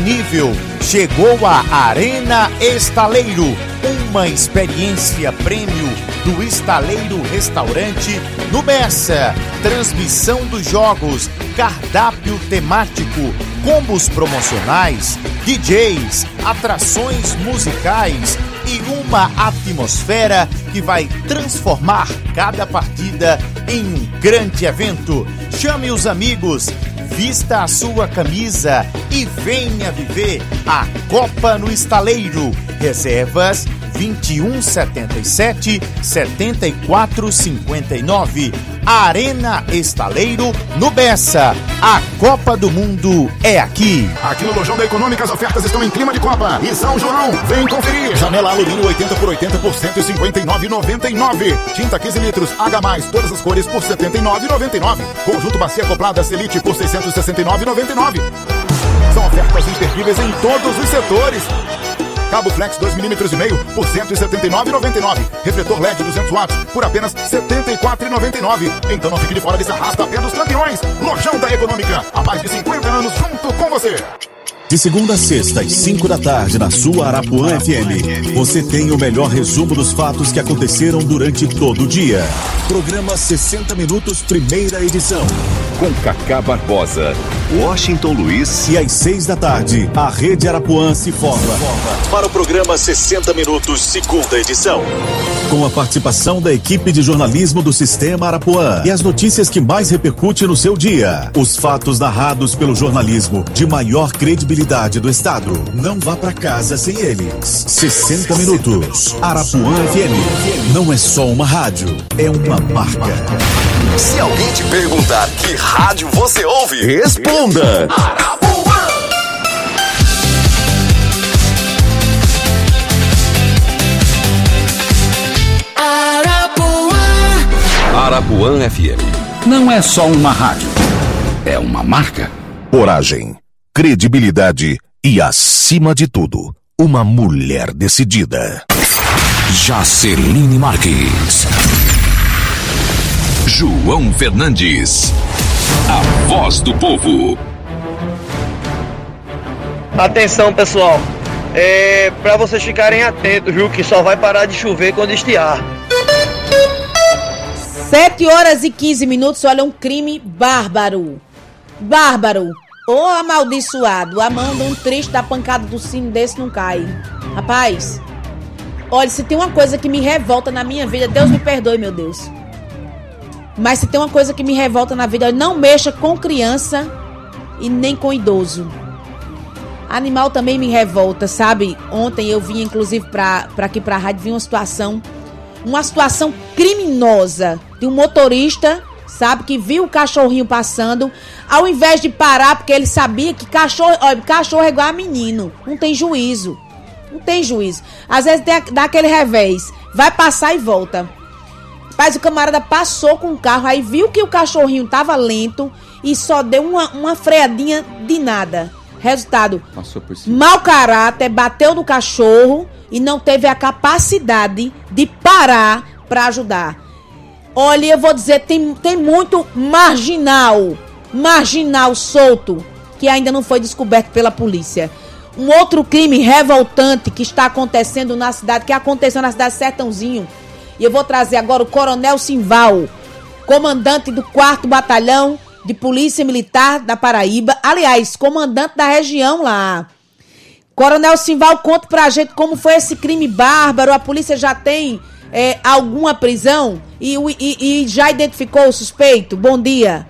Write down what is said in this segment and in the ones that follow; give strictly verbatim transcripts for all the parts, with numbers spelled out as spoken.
nível. Chegou a Arena Estaleiro, uma experiência prêmio do Estaleiro Restaurante no Bessa. Transmissão dos jogos, cardápio temático, combos promocionais, D Js, atrações musicais e uma atmosfera que vai transformar cada partida em um grande evento. Chame os amigos, vista a sua camisa e venha viver a Copa no Estaleiro. Reservas vinte e um, setenta e sete, setenta e quatro, cinquenta e nove. Arena Estaleiro no Bessa. A Copa do Mundo é aqui. Aqui no Lojão da Econômica as ofertas estão em clima de Copa. E São João, vem conferir. Janela alumínio oitenta por oitenta por cento e cinquenta e nove reais e noventa e nove centavos. Tinta quinze litros, H mais, todas as cores por setenta e nove reais e noventa e nove centavos. Conjunto bacia acoplada Selite por seiscentos e sessenta e nove reais e noventa e nove centavos. São ofertas imperdíveis em todos os setores. Cabo Flex dois milímetros e meio por cento e setenta e nove reais e noventa e nove centavos. Refletor L E D duzentos watts por apenas setenta e quatro reais e noventa e nove centavos. Então não fique de fora desse arrasta-pé dos campeões. Lojão da Econômica, há mais de cinquenta anos junto com você. De segunda a sexta, às cinco da tarde, na sua Arapuã F M, você tem o melhor resumo dos fatos que aconteceram durante todo o dia. Programa sessenta Minutos, primeira edição. Com Cacá Barbosa, Washington Luiz. E às seis da tarde, a Rede Arapuã se forma para o programa sessenta Minutos, segunda edição. Com a participação da equipe de jornalismo do Sistema Arapuã e as notícias que mais repercutem no seu dia. Os fatos narrados pelo jornalismo de maior credibilidade do estado. Não vá pra casa sem eles. sessenta Minutos. Arapuã F M. Não é só uma rádio, é uma marca. Se alguém te perguntar que rádio você ouve, responda. Arapuã. Arapuã F M. Não é só uma rádio, é uma marca. Coragem, credibilidade e, acima de tudo, uma mulher decidida. Jaceline Marques. João Fernandes. A voz do povo. Atenção, pessoal. É para vocês ficarem atentos, viu? Que só vai parar de chover quando estiar. sete horas e quinze minutos, olha, um crime bárbaro. Bárbaro. Ô amaldiçoado, a mão de um triste da pancada do sino desse não cai. Rapaz, olha, se tem uma coisa que me revolta na minha vida, Deus me perdoe, meu Deus. Mas se tem uma coisa que me revolta na vida, não mexa com criança e nem com idoso. Animal também me revolta, sabe? Ontem eu vim, inclusive, pra, pra aqui pra rádio, vi uma situação, uma situação criminosa de um motorista, sabe? Que viu o cachorrinho passando, ao invés de parar, porque ele sabia que cachorro, ó, cachorro é igual a menino, não tem juízo. Não tem juízo. Às vezes dá aquele revés, vai passar e volta. Mas o camarada passou com o carro, aí viu que o cachorrinho tava lento e só deu uma, uma freadinha de nada. Resultado, mau caráter, bateu no cachorro e não teve a capacidade de parar para ajudar. Olha, eu vou dizer, tem, tem muito marginal, marginal solto, que ainda não foi descoberto pela polícia. Um outro crime revoltante que está acontecendo na cidade, que aconteceu na cidade de Sertãozinho. E eu vou trazer agora o Coronel Simval, comandante do quarto Batalhão de Polícia Militar da Paraíba. Aliás, comandante da região lá. Coronel Simval, conta pra gente como foi esse crime bárbaro. A polícia já tem é, alguma prisão e, e, e já identificou o suspeito? Bom dia.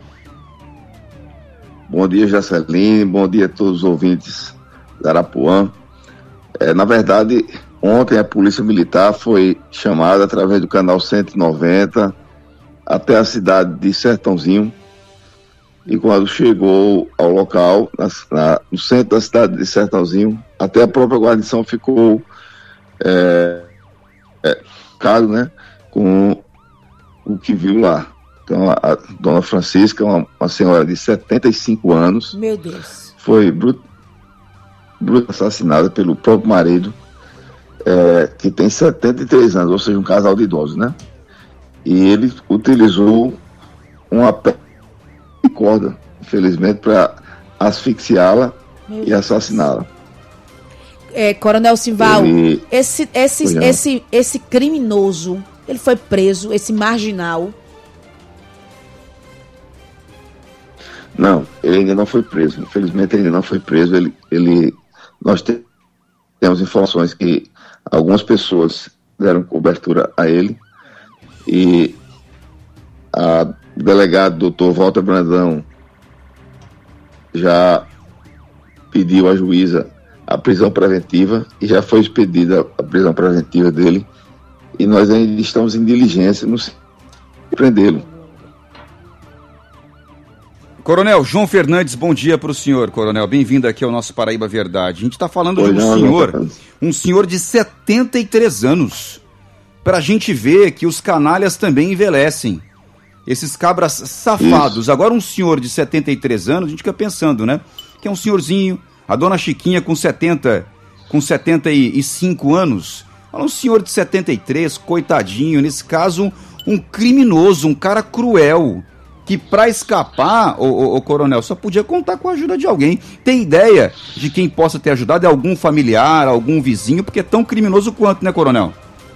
Bom dia, Jaceline. Bom dia a todos os ouvintes da Arapuã. É, na verdade, ontem a Polícia Militar foi chamada através do canal cento e noventa até a cidade de Sertãozinho. E quando chegou ao local, na, na, no centro da cidade de Sertãozinho, até a própria guarnição ficou é, é, caro, né, com o que viu lá. Então, a, a dona Francisca, uma, uma senhora de setenta e cinco anos, meu Deus, foi brut, brut, assassinada pelo próprio marido, é, que tem setenta e três anos, ou seja, um casal de idosos, né? E ele utilizou uma corda, infelizmente, para asfixiá-la e assassiná-la. É, Coronel Simval, Ele... esse, esse, esse, esse criminoso, ele foi preso, esse marginal? Não, ele ainda não foi preso. Infelizmente, ele ainda não foi preso. Ele, ele, nós te, temos informações que algumas pessoas deram cobertura a ele e a delegado doutor Walter Brandão já pediu à juíza a prisão preventiva e já foi expedida a prisão preventiva dele e nós ainda estamos em diligência no prendê-lo. Coronel João Fernandes, bom dia para o senhor, coronel. Bem-vindo aqui ao nosso Paraíba Verdade. A gente está falando Oi, de um não, senhor, não, um senhor de setenta e três anos. Para a gente ver que os canalhas também envelhecem. Esses cabras safados. Isso. Agora um senhor de setenta e três anos, a gente fica pensando, né? Que é um senhorzinho, a dona Chiquinha com setenta, com setenta e cinco anos. Olha, um senhor de setenta e três, coitadinho, nesse caso, um criminoso, um cara cruel, que para escapar, ô, ô, ô, coronel, só podia contar com a ajuda de alguém. Tem ideia de quem possa ter ajudado? É algum familiar, algum vizinho, porque é tão criminoso quanto, né, coronel?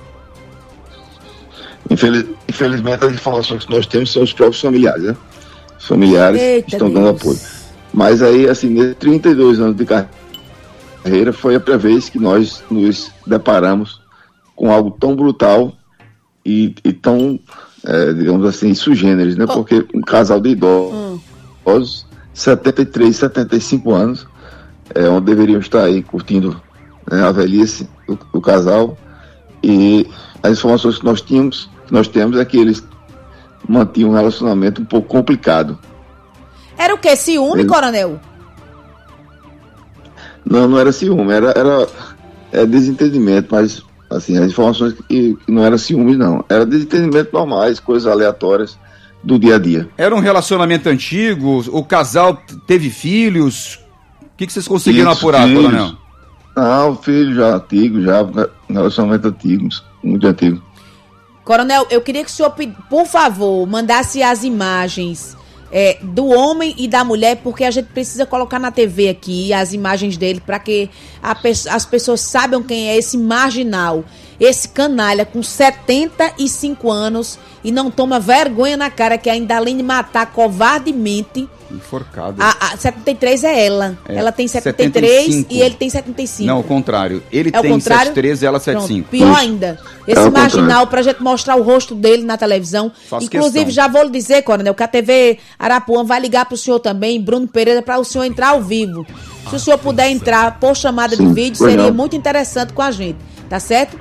Infeliz, infelizmente, as informações que nós temos são os próprios familiares, né? Os familiares Eita estão Deus. dando apoio. Mas aí, assim, nesses trinta e dois anos de carreira, foi a primeira vez que nós nos deparamos com algo tão brutal e, e tão, é, digamos assim, sugêneres, né? Oh. Porque um casal de idosos, hum. setenta e três, setenta e cinco anos, é, onde deveriam estar aí curtindo, né, a velhice do, do casal, e as informações que nós tínhamos, que nós temos é que eles mantinham um relacionamento um pouco complicado. Era o quê? Ciúme, Ele... coronel? Não, não era ciúme, era, era é, desentendimento, mas assim, as informações que, que não era ciúme, não. Era desentendimento normais, coisas aleatórias do dia a dia. Era um relacionamento antigo? O casal teve filhos? O que, que vocês conseguiram Isso, apurar, filhos. coronel? Não, filho já antigo, já relacionamento antigo, muito antigo. Coronel, eu queria que o senhor, por favor, mandasse as imagens é, do homem e da mulher, porque a gente precisa colocar na T V aqui as imagens dele para que a, as pessoas saibam quem é esse marginal, esse canalha com setenta e cinco anos e não toma vergonha na cara, que ainda além de matar covardemente... Enforcado. A, a setenta e três é ela. É, ela tem setenta e três setenta e cinco. E ele tem setenta e cinco. Não, o contrário. Ele é tem setenta e três e ela setenta e cinco. Pronto, pior ainda. Esse é marginal, pra gente mostrar o rosto dele na televisão. Faço Inclusive, questão. já vou lhe dizer, coronel, que a T V Arapuã vai ligar pro senhor também, Bruno Pereira, para o senhor entrar ao vivo. Se o senhor puder entrar por chamada sim, de vídeo, seria não. muito interessante com a gente. Tá certo?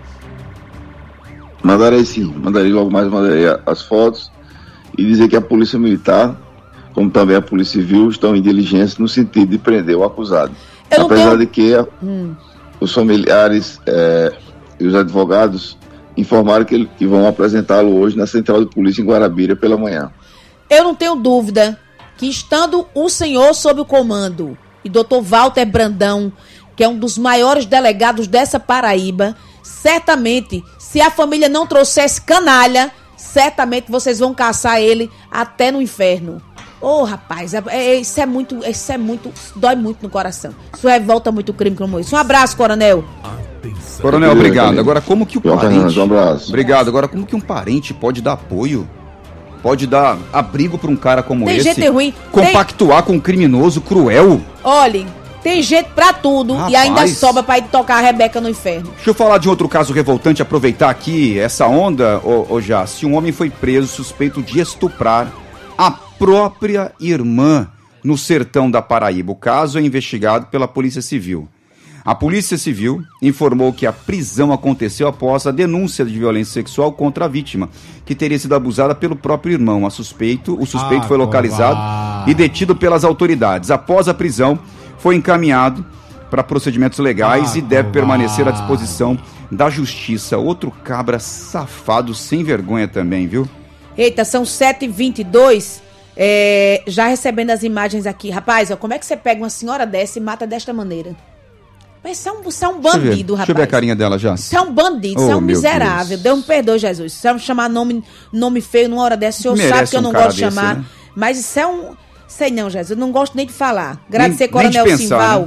Mandarei sim. Mandarei logo mais, mandarei as fotos e dizer que a Polícia Militar, como também a Polícia Civil, estão em diligência no sentido de prender o acusado. Eu Apesar tenho... de que a, hum. os familiares é, e os advogados informaram que, que vão apresentá-lo hoje na Central de Polícia em Guarabira pela manhã. Eu não tenho dúvida que, estando o senhor sob o comando e doutor Walter Brandão, que é um dos maiores delegados dessa Paraíba, certamente, se a família não trouxesse canalha, certamente vocês vão caçar ele até no inferno. Ô, oh, rapaz, é, é, isso é muito, isso é muito, dói muito no coração. Isso revolta muito o crime como isso. Um abraço, coronel. Coronel, obrigado. Agora, como que o parente... Um abraço. Obrigado. Agora, como que um parente pode dar apoio? Pode dar abrigo para um cara como tem esse? Tem gente ruim. Compactuar tem... com um criminoso cruel? Olha, tem gente pra tudo. Rapaz. E ainda sobra pra ir tocar a Rebeca no inferno. Deixa eu falar de outro caso revoltante, aproveitar aqui essa onda, ô, ô Jace. Um homem foi preso suspeito de estuprar a própria irmã no sertão da Paraíba. O caso é investigado pela Polícia Civil. A Polícia Civil informou que a prisão aconteceu após a denúncia de violência sexual contra a vítima, que teria sido abusada pelo próprio irmão. A suspeito, o suspeito ah, foi localizado boa. e detido pelas autoridades. Após a prisão, foi encaminhado para procedimentos legais ah, e deve boa. permanecer à disposição da justiça. Outro cabra safado, sem vergonha também, viu? Eita, são sete e vinte e dois. É, já recebendo as imagens aqui. Rapaz, ó, como é que você pega uma senhora dessa e mata desta maneira? Mas isso é um, isso é um bandido, deixa rapaz. Deixa eu ver a carinha dela já. Isso é um bandido, isso oh, é um miserável. Deus. Deus me perdoe, Jesus. Se eu chamar nome, nome feio numa hora dessa, o senhor Merece sabe que eu não um gosto de chamar. Né? Mas isso é um... Sei não, Jesus, eu não gosto nem de falar. Agradecer, nem, Coronel nem pensar, Simval. Né?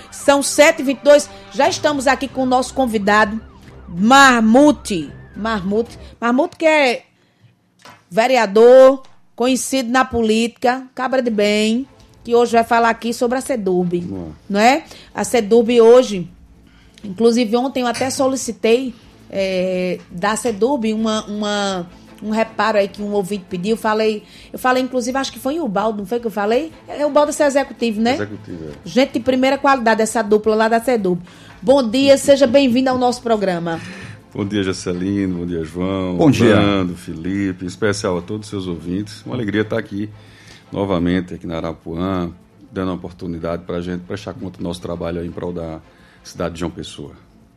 São sete e vinte e dois. Já estamos aqui com o nosso convidado, Marmute. Marmute. Marmute que é vereador, conhecido na política, cabra de bem, que hoje vai falar aqui sobre a SEDURB, Boa. não é? A SEDURB hoje, inclusive ontem eu até solicitei é, da SEDURB uma, uma, um reparo aí que um ouvinte pediu, falei, eu falei inclusive, acho que foi em Ubaldo, não foi que eu falei? É o Ubaldo é executivo, né? Executivo, é. Gente de primeira qualidade, essa dupla lá da SEDURB. Bom dia, seja bem-vindo ao nosso programa. Bom dia, Jacelino, bom dia, João, bom dia, Fernando, Felipe, em especial a todos os seus ouvintes. Uma alegria estar aqui novamente, aqui na Arapuã, dando a oportunidade para a gente prestar conta do nosso trabalho aí em prol da cidade de João Pessoa.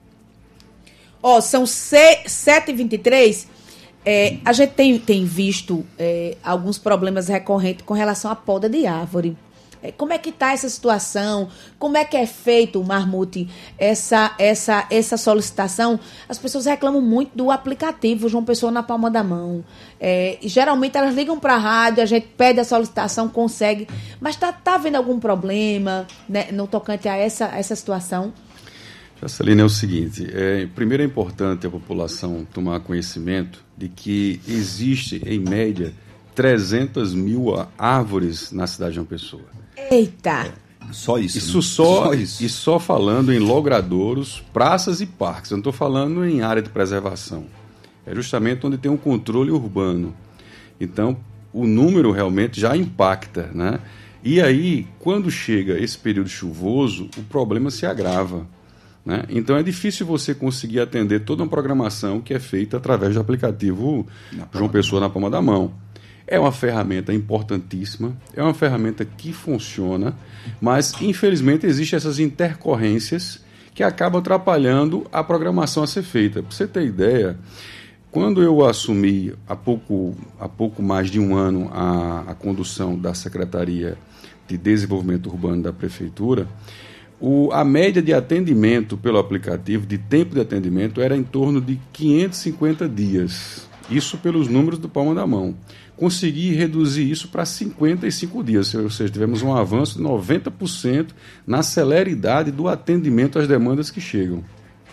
Ó, oh, são sete e vinte e três, é, a gente tem, tem visto é, alguns problemas recorrentes com relação à poda de árvore. Como é que está essa situação? Como é que é feito, Marmute, essa, essa, essa solicitação? As pessoas reclamam muito do aplicativo João Pessoa na palma da mão. É, geralmente elas ligam para a rádio, a gente pede a solicitação, consegue. Mas está tá havendo algum problema, né, no tocante a essa, essa situação? Jacelina, é o seguinte, é, primeiro é importante a população tomar conhecimento de que existe, em média, trezentas mil árvores na cidade de João Pessoa. Eita! É, só isso. Isso, né? só, só isso. E só falando em logradouros, praças e parques. Eu não estou falando em área de preservação. É justamente onde tem um controle urbano. Então, o número realmente já impacta, né? E aí, quando chega esse período chuvoso, o problema se agrava, né? Então, é difícil você conseguir atender toda uma programação que é feita através do aplicativo João Pessoa na palma da mão. É uma ferramenta importantíssima, é uma ferramenta que funciona, mas, infelizmente, existem essas intercorrências que acabam atrapalhando a programação a ser feita. Para você ter ideia, quando eu assumi, há pouco, há pouco mais de um ano, a, a condução da Secretaria de Desenvolvimento Urbano da Prefeitura, o, a média de atendimento pelo aplicativo, de tempo de atendimento, era em torno de quinhentos e cinquenta dias. Isso pelos números do palma da mão. Consegui reduzir isso para cinquenta e cinco dias, ou seja, tivemos um avanço de noventa por cento na celeridade do atendimento às demandas que chegam.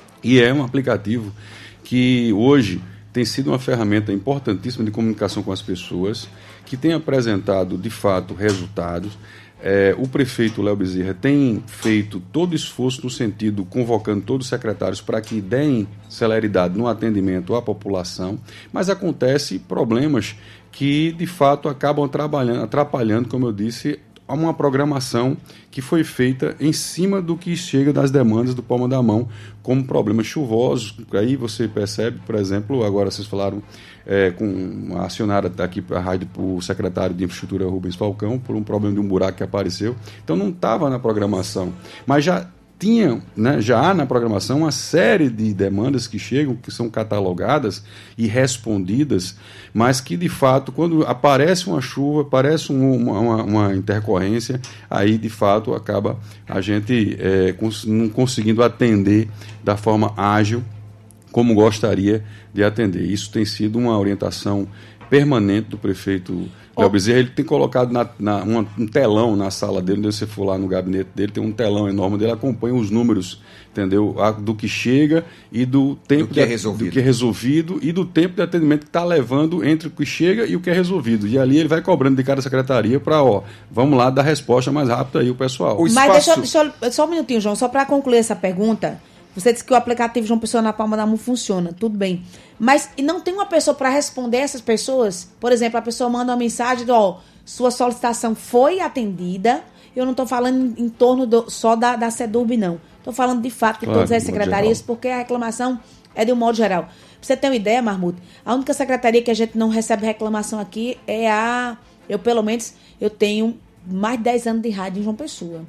E é um aplicativo que hoje tem sido uma ferramenta importantíssima de comunicação com as pessoas, que tem apresentado, de fato, resultados. É, o prefeito Léo Bezerra tem feito todo o esforço no sentido, convocando todos os secretários para que deem celeridade no atendimento à população, mas acontece problemas que, de fato, acabam atrapalhando, atrapalhando, como eu disse, uma programação que foi feita em cima do que chega das demandas do palma da mão, como problemas chuvosos. Aí você percebe, por exemplo, agora vocês falaram, é, com acionaram aqui a rádio para o secretário de Infraestrutura Rubens Falcão, por um problema de um buraco que apareceu. Então não estava na programação, mas já tinha, né, já há na programação uma série de demandas que chegam, que são catalogadas e respondidas, mas que, de fato, quando aparece uma chuva, aparece um, uma, uma intercorrência, aí, de fato, acaba a gente é, cons- não conseguindo atender da forma ágil como gostaria de atender. Isso tem sido uma orientação permanente do prefeito Léo Bezerra. Ele tem colocado na, na, uma, um telão na sala dele, onde você for lá no gabinete dele, tem um telão enorme onde ele acompanha os números, entendeu? Do que chega e do tempo do que, é de, do que é resolvido e do tempo de atendimento que está levando entre o que chega e o que é resolvido. E ali ele vai cobrando de cada secretaria para, ó, vamos lá dar resposta mais rápida aí o pessoal. O Mas espaço... deixa, deixa eu, só um minutinho, João, só para concluir essa pergunta. Você disse que o aplicativo João Pessoa na palma da mão funciona, tudo bem. Mas e não tem uma pessoa para responder essas pessoas? Por exemplo, a pessoa manda uma mensagem, ó, sua solicitação foi atendida. Eu não estou falando em, em torno do, só da, da SEDURB, não. Estou falando de fato de claro, todas as secretarias, porque a reclamação é de um modo geral. Pra você ter uma ideia, Marmute, a única secretaria que a gente não recebe reclamação aqui é a... Eu, pelo menos, eu tenho mais de dez anos de rádio em João Pessoa.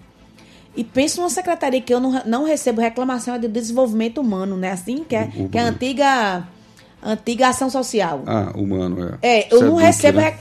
E penso numa secretaria que eu não, não recebo reclamação é de desenvolvimento humano, né? Assim, que é, o, que é a antiga, antiga ação social. Ah, humano, é. É, eu não recebo... Né?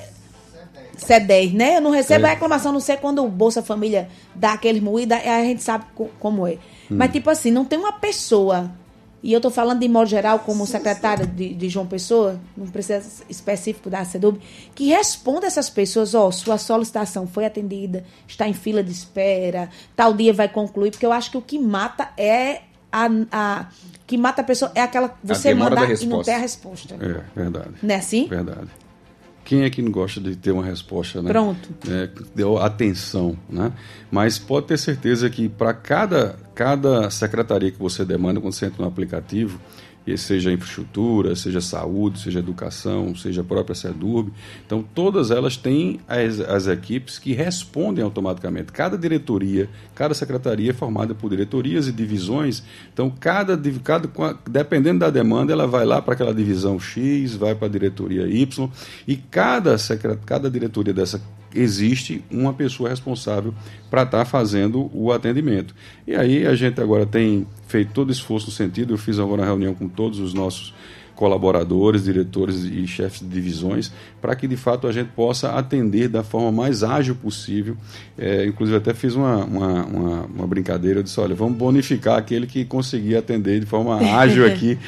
C E D E S, né? Eu não recebo é. reclamação, não sei quando o Bolsa Família dá aqueles moídos, a gente sabe co- como é. Hum. Mas, tipo assim, não tem uma pessoa e eu estou falando de modo geral como secretário de, de João Pessoa, não precisa específico da SEDUB, que responda a essas pessoas, ó, oh, sua solicitação foi atendida, está em fila de espera, tal dia vai concluir, porque eu acho que o que mata é a... a que mata a pessoa é aquela, você mandar e não ter a resposta. É, verdade. Não é assim? Verdade. Quem é que não gosta de ter uma resposta, né? Pronto. É, deu atenção, né? Mas pode ter certeza que para cada, cada secretaria que você demanda, quando você entra no aplicativo, seja infraestrutura, seja saúde, seja educação, seja a própria SEDURB, então todas elas têm as, as equipes que respondem automaticamente. Cada diretoria, cada secretaria é formada por diretorias e divisões, então cada, cada dependendo da demanda, ela vai lá para aquela divisão X, vai para a diretoria Y, e cada, secret, cada diretoria dessa existe uma pessoa responsável para estar tá fazendo o atendimento. E aí a gente agora tem feito todo esforço no sentido, eu fiz agora uma reunião com todos os nossos colaboradores, diretores e chefes de divisões, para que de fato a gente possa atender da forma mais ágil possível. É, inclusive até fiz uma, uma, uma, uma brincadeira, eu disse, olha, vamos bonificar aquele que conseguir atender de forma ágil aqui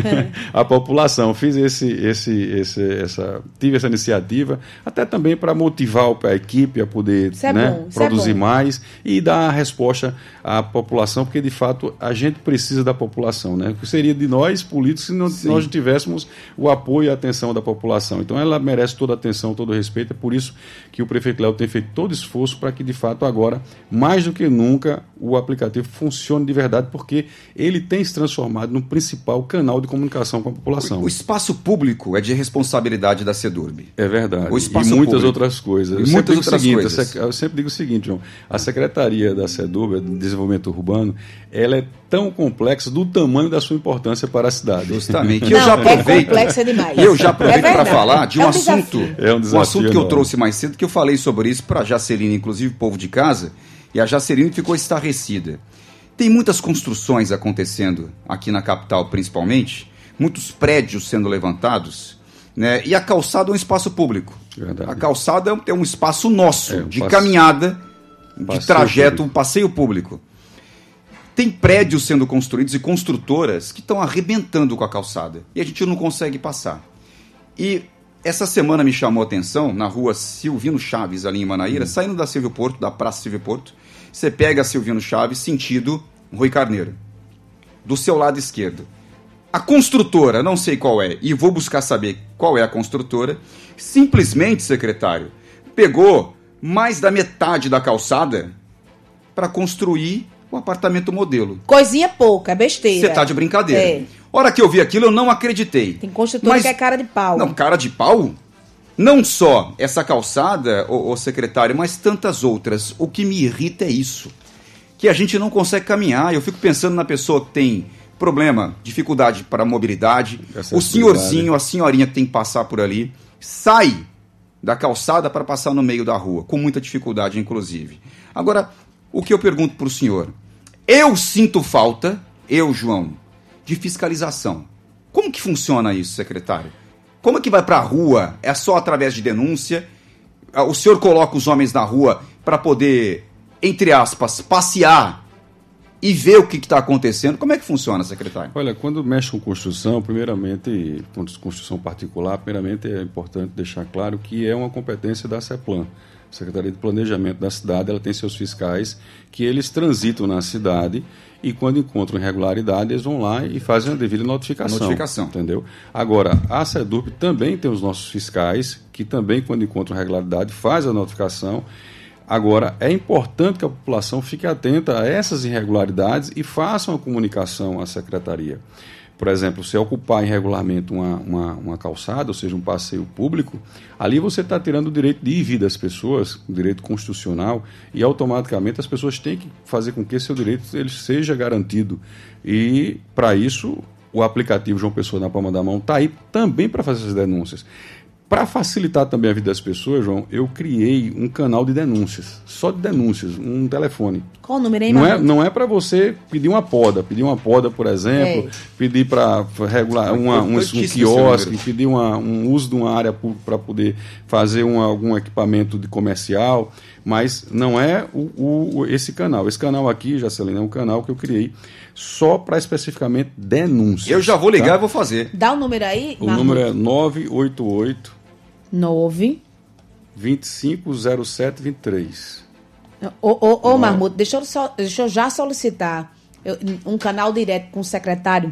a população. Fiz esse, esse, esse, essa, tive essa iniciativa, até também para motivar a equipe a poder é né, bom, produzir é mais e dar a resposta à população, porque de fato a gente precisa da população, né? O que seria de nós, políticos, se não, nós não tivéssemos o apoio e a atenção da população. Então ela merece toda a atenção, todo o respeito. É por isso que o prefeito Léo tem feito todo esforço para que de fato agora, mais do que nunca, o aplicativo funcione de verdade, porque ele tem se transformado no principal canal de comunicação com a população. O, o espaço público é de responsabilidade da SEDURB. É verdade. O espaço e muitas público. outras coisas. E Eu muitas sempre outras digo o seguinte, coisas. Eu sempre digo o seguinte, João, a Secretaria da SEDURB, de Desenvolvimento Urbano, ela é tão complexa do tamanho da sua importância para a cidade. Justamente. Não, eu já aproveito, é complexa demais. eu já aproveito é para falar de um, é um assunto, é um, um assunto que eu enorme. trouxe mais cedo, que eu falei sobre isso para a Jacelina, inclusive povo de casa, e a Jacelina ficou estarrecida. Tem muitas construções acontecendo aqui na capital, principalmente, muitos prédios sendo levantados, né? E a calçada é um espaço público. Verdade. A calçada é um espaço nosso, É, um de passe... caminhada, de passeio trajeto, público. um passeio público. Tem prédios sendo construídos e construtoras que estão arrebentando com a calçada. E a gente não consegue passar. E essa semana me chamou a atenção, na rua Silvino Chaves, ali em Manaíra, hum. saindo da Silvio Porto, da Praça Silvio Porto, você pega a Silvino Chaves, sentido Rui Carneiro. Do seu lado esquerdo. A construtora, não sei qual é, e vou buscar saber qual é a construtora, simplesmente, secretário, pegou mais da metade da calçada para construir um apartamento modelo. Coisinha pouca, é besteira. Você tá de brincadeira. É. Hora que eu vi aquilo, eu não acreditei. Tem construtora Mas, que é cara de pau. Não, cara de pau? Não só essa calçada, ô, ô secretário, mas tantas outras. O que me irrita é isso. Que a gente não consegue caminhar. Eu fico pensando na pessoa que tem problema, dificuldade para mobilidade. O senhorzinho, a senhorinha que tem que passar por ali, sai da calçada para passar no meio da rua, com muita dificuldade, inclusive. Agora, o que eu pergunto para o senhor? Eu sinto falta, eu, João, de fiscalização. Como que funciona isso, secretário? Como é que vai para a rua? É só através de denúncia? O senhor coloca os homens na rua para poder, entre aspas, passear e ver o que está acontecendo? Como é que funciona, secretário? Olha, quando mexe com construção, primeiramente, com construção particular, primeiramente é importante deixar claro que é uma competência da CEPLAN. A Secretaria de Planejamento da cidade, ela tem seus fiscais que eles transitam na cidade e quando encontram irregularidade, eles vão lá e fazem a devida notificação. Notificação. Entendeu? Agora, a SEDURB também tem os nossos fiscais que também, quando encontram irregularidade, faz a notificação. Agora, é importante que a população fique atenta a essas irregularidades e faça uma comunicação à Secretaria. Por exemplo, se ocupar irregularmente uma, uma, uma calçada, ou seja, um passeio público, ali você está tirando o direito de ir e vir das pessoas, o direito constitucional, e automaticamente as pessoas têm que fazer com que esse seu direito ele seja garantido. E, para isso, o aplicativo João Pessoa na palma da mão está aí também para fazer essas denúncias. Para facilitar também a vida das pessoas, João, eu criei um canal de denúncias, só de denúncias, um telefone. Qual o número aí, Não é, não é para você pedir uma poda, pedir uma poda, por exemplo, é. pedir para regular uma, um, um quiosque, pedir uma, um uso de uma área pública para poder fazer uma, algum equipamento de comercial, mas não é o, o, esse canal. Esse canal aqui, Jacelina, é um canal que eu criei só para especificamente denúncias. Eu já vou ligar e tá? vou fazer. Dá o número aí, O Marcos. Número é nove oito oito nove vinte e cinco zero sete vinte e três. Ô, ô, ô Marmuto, deixa eu, só, deixa eu já solicitar eu, um canal direto com o secretário.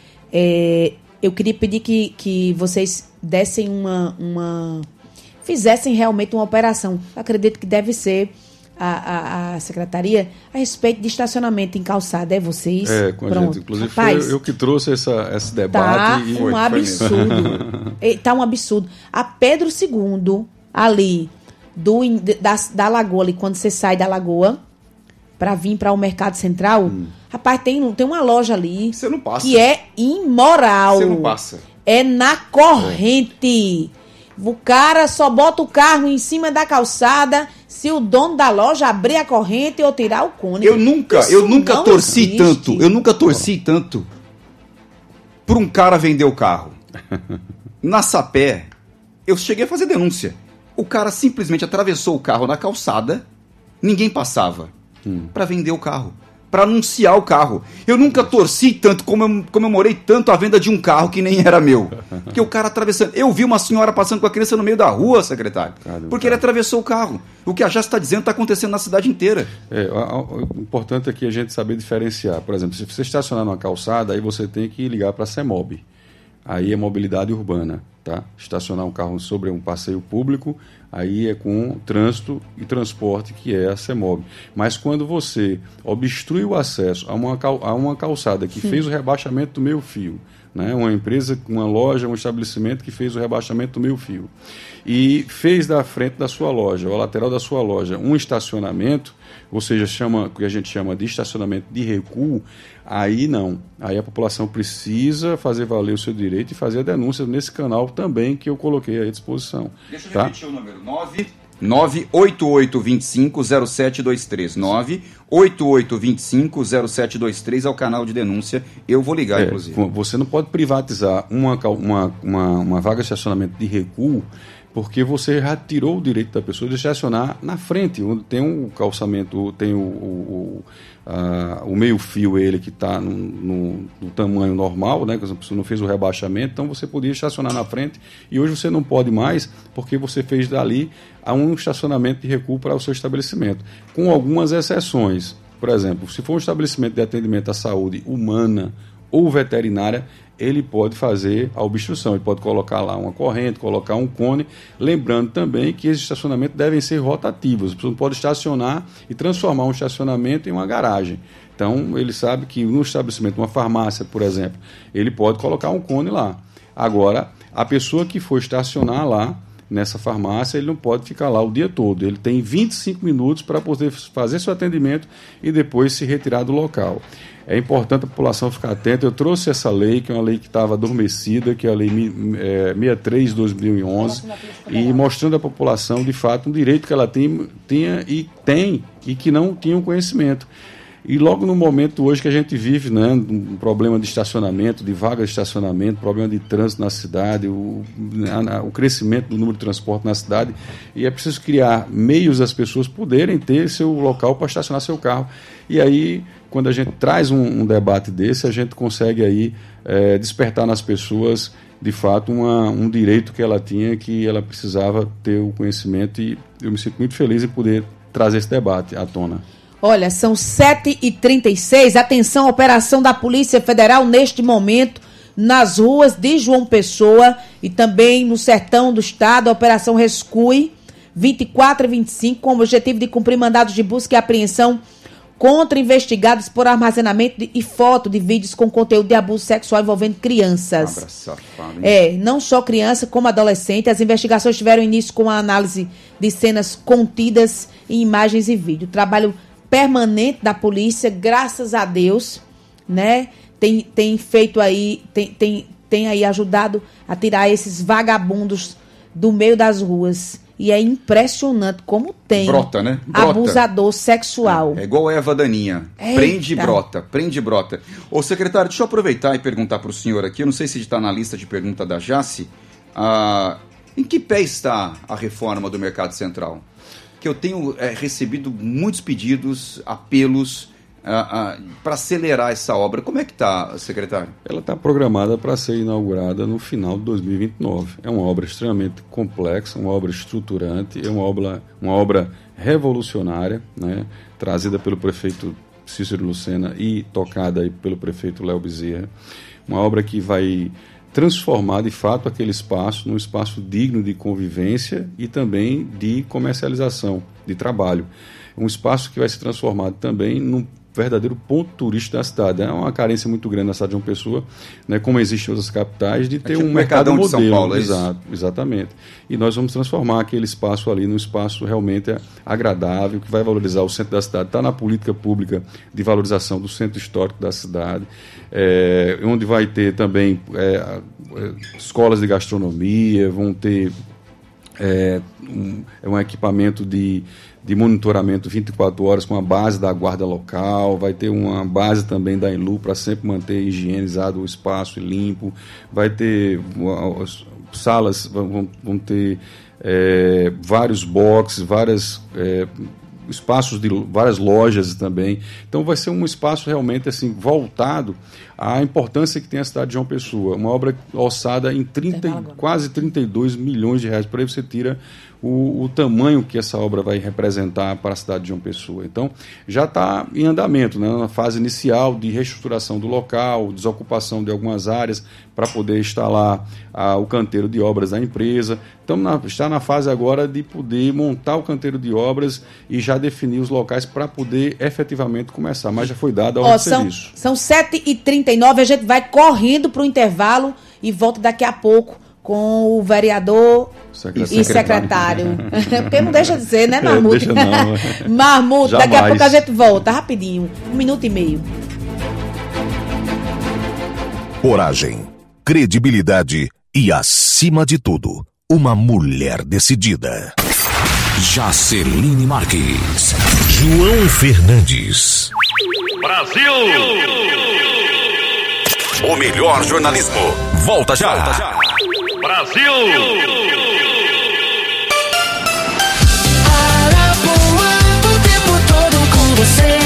É, eu queria pedir que, que vocês dessem uma, uma... fizessem realmente uma operação. Eu acredito que deve ser a, a, a secretaria a respeito de estacionamento em calçada. É vocês? É, com a Pronto. gente. Inclusive, Rapaz, foi eu que trouxe essa, esse debate. Tá e um foi, absurdo. Foi tá um absurdo. A Pedro segundo, ali, do, da, da Lagoa, ali, quando você sai da Lagoa para vir para o Mercado Central, hum. rapaz, tem, tem uma loja ali. Você não passa. Que é imoral. Você não passa. É na corrente. É. O cara só bota o carro em cima da calçada se o dono da loja abrir a corrente ou tirar o cone. Eu nunca, Isso eu nunca torci existe. tanto, eu nunca torci tanto por um cara vender o carro. Na Sapé, eu cheguei a fazer denúncia. O cara simplesmente atravessou o carro na calçada, ninguém passava, hum. para vender o carro, para anunciar o carro. Eu nunca torci tanto, como eu comemorei tanto a venda de um carro que nem era meu. Porque o cara atravessando... Eu vi uma senhora passando com a criança no meio da rua, secretário, Caramba, porque cara. ele atravessou o carro. O que a Jacques está dizendo está acontecendo na cidade inteira. É, o importante aqui é a gente saber diferenciar. Por exemplo, se você estacionar numa calçada, aí você tem que ligar para a CEMOB. Aí é mobilidade urbana, tá? Estacionar um carro sobre um passeio público, aí é com trânsito e transporte, que é a CEMOB. Mas quando você obstrui o acesso a uma, a uma calçada que Sim. fez o rebaixamento do meio fio, né? Uma empresa, uma loja, um estabelecimento que fez o rebaixamento do meio fio, e fez da frente da sua loja, ou a lateral da sua loja, um estacionamento, ou seja, chama, o que a gente chama de estacionamento de recuo, aí não. Aí a população precisa fazer valer o seu direito e fazer a denúncia nesse canal também que eu coloquei à disposição. Deixa eu tá? repetir o número. nove oito oito dois cinco zero sete dois três. nove oito oito dois cinco zero sete dois três é o canal de denúncia. Eu vou ligar, é, inclusive. Você não pode privatizar uma, uma, uma, uma vaga de estacionamento de recuo, porque você já tirou o direito da pessoa de estacionar na frente, onde tem um calçamento, tem o, o, a, o meio-fio ele que está no, no, no tamanho normal, né, que a pessoa não fez o rebaixamento, então você podia estacionar na frente, e hoje você não pode mais, porque você fez dali a um estacionamento de recuo para o seu estabelecimento, com algumas exceções. Por exemplo, se for um estabelecimento de atendimento à saúde humana ou veterinária, ele pode fazer a obstrução, ele pode colocar lá uma corrente, colocar um cone, lembrando também que esses estacionamentos devem ser rotativos, você não pode estacionar e transformar um estacionamento em uma garagem. Então, ele sabe que no estabelecimento, uma farmácia, por exemplo, ele pode colocar um cone lá. Agora, a pessoa que for estacionar lá, nessa farmácia, ele não pode ficar lá o dia todo. Ele tem vinte e cinco minutos para poder fazer seu atendimento e depois se retirar do local. É importante a população ficar atenta. Eu trouxe essa lei, que é uma lei que estava adormecida, que é a lei é, sessenta e três de dois mil e onze, e mostrando à população, de fato, um direito que ela tem, tinha e tem e que não tinha um conhecimento. E logo no momento hoje que a gente vive, né, um problema de estacionamento, de vaga de estacionamento, problema de trânsito na cidade, o, a, o crescimento do número de transporte na cidade, e é preciso criar meios das pessoas poderem ter seu local para estacionar seu carro. E aí, quando a gente traz um, um debate desse, a gente consegue aí é, despertar nas pessoas, de fato, uma, um direito que ela tinha, que ela precisava ter o conhecimento, e eu me sinto muito feliz em poder trazer esse debate à tona. Olha, são sete e trinta e seis. Atenção, operação da Polícia Federal neste momento nas ruas de João Pessoa e também no sertão do estado. A Operação Rescue vinte e quatro e vinte e cinco, com o objetivo de cumprir mandados de busca e apreensão contra investigados por armazenamento de, e foto de vídeos com conteúdo de abuso sexual envolvendo crianças. Abra safado, hein? É, não só criança como adolescente. As investigações tiveram início com a análise de cenas contidas em imagens e vídeo. O trabalho permanente da polícia, graças a Deus, né, tem, tem feito aí, tem, tem, tem aí ajudado a tirar esses vagabundos do meio das ruas. E é impressionante como tem brota, né? Brota. Abusador sexual. É, é igual a Eva Daninha. Eita. Prende e brota, prende e brota. Ô, secretário, deixa eu aproveitar e perguntar para o senhor aqui, eu não sei se está na lista de pergunta da Jace, ah, em que pé está a reforma do Mercado Central? Que eu tenho é, recebido muitos pedidos, apelos ah, ah, para acelerar essa obra. Como é que está, secretário? Ela está programada para ser inaugurada no final de dois mil e vinte e nove. É uma obra extremamente complexa, uma obra estruturante, é uma obra, uma obra revolucionária, né, trazida pelo prefeito Cícero Lucena e tocada aí pelo prefeito Léo Bezerra. Uma obra que vai transformar de fato aquele espaço num espaço digno de convivência e também de comercialização, de trabalho. Um espaço que vai se transformar também num verdadeiro ponto turístico da cidade. É uma carência muito grande na cidade de João Pessoa, né, como existe em outras capitais, de ter é tipo um mercado modelo. De São Paulo, é isso? Exato, exatamente. E nós vamos transformar aquele espaço ali num espaço realmente agradável, que vai valorizar o centro da cidade. Está na política pública de valorização do centro histórico da cidade, é, onde vai ter também é, escolas de gastronomia, vão ter é, um, um equipamento de de monitoramento vinte e quatro horas com a base da guarda local, vai ter uma base também da Enlu para sempre manter higienizado o espaço e limpo, vai ter as salas, vão, vão ter é, vários boxes, várias, é, espaços de várias lojas também, então vai ser um espaço realmente assim, voltado à importância que tem a cidade de João Pessoa, uma obra orçada em trinta, quase trinta e dois milhões de reais, por aí você tira O, o tamanho que essa obra vai representar para a cidade de João Pessoa. Então, já está em andamento, né, na fase inicial de reestruturação do local, desocupação de algumas áreas para poder instalar ah, o canteiro de obras da empresa. Então, na, está na fase agora de poder montar o canteiro de obras e já definir os locais para poder efetivamente começar. Mas já foi dada a ordem de serviço. São sete e trinta e nove, a gente vai correndo para o intervalo e volta daqui a pouco com o vereador secretário. e secretário. Porque não deixa de ser, né, Marmuto? É, deixa não. Marmuto, daqui a pouco a gente volta, rapidinho, um minuto e meio. Coragem, credibilidade e, acima de tudo, uma mulher decidida. Jaceline Marques, João Fernandes. Brasil! O melhor jornalismo. Volta já. Volta já. Brasil! Arapuã, o tempo todo com você.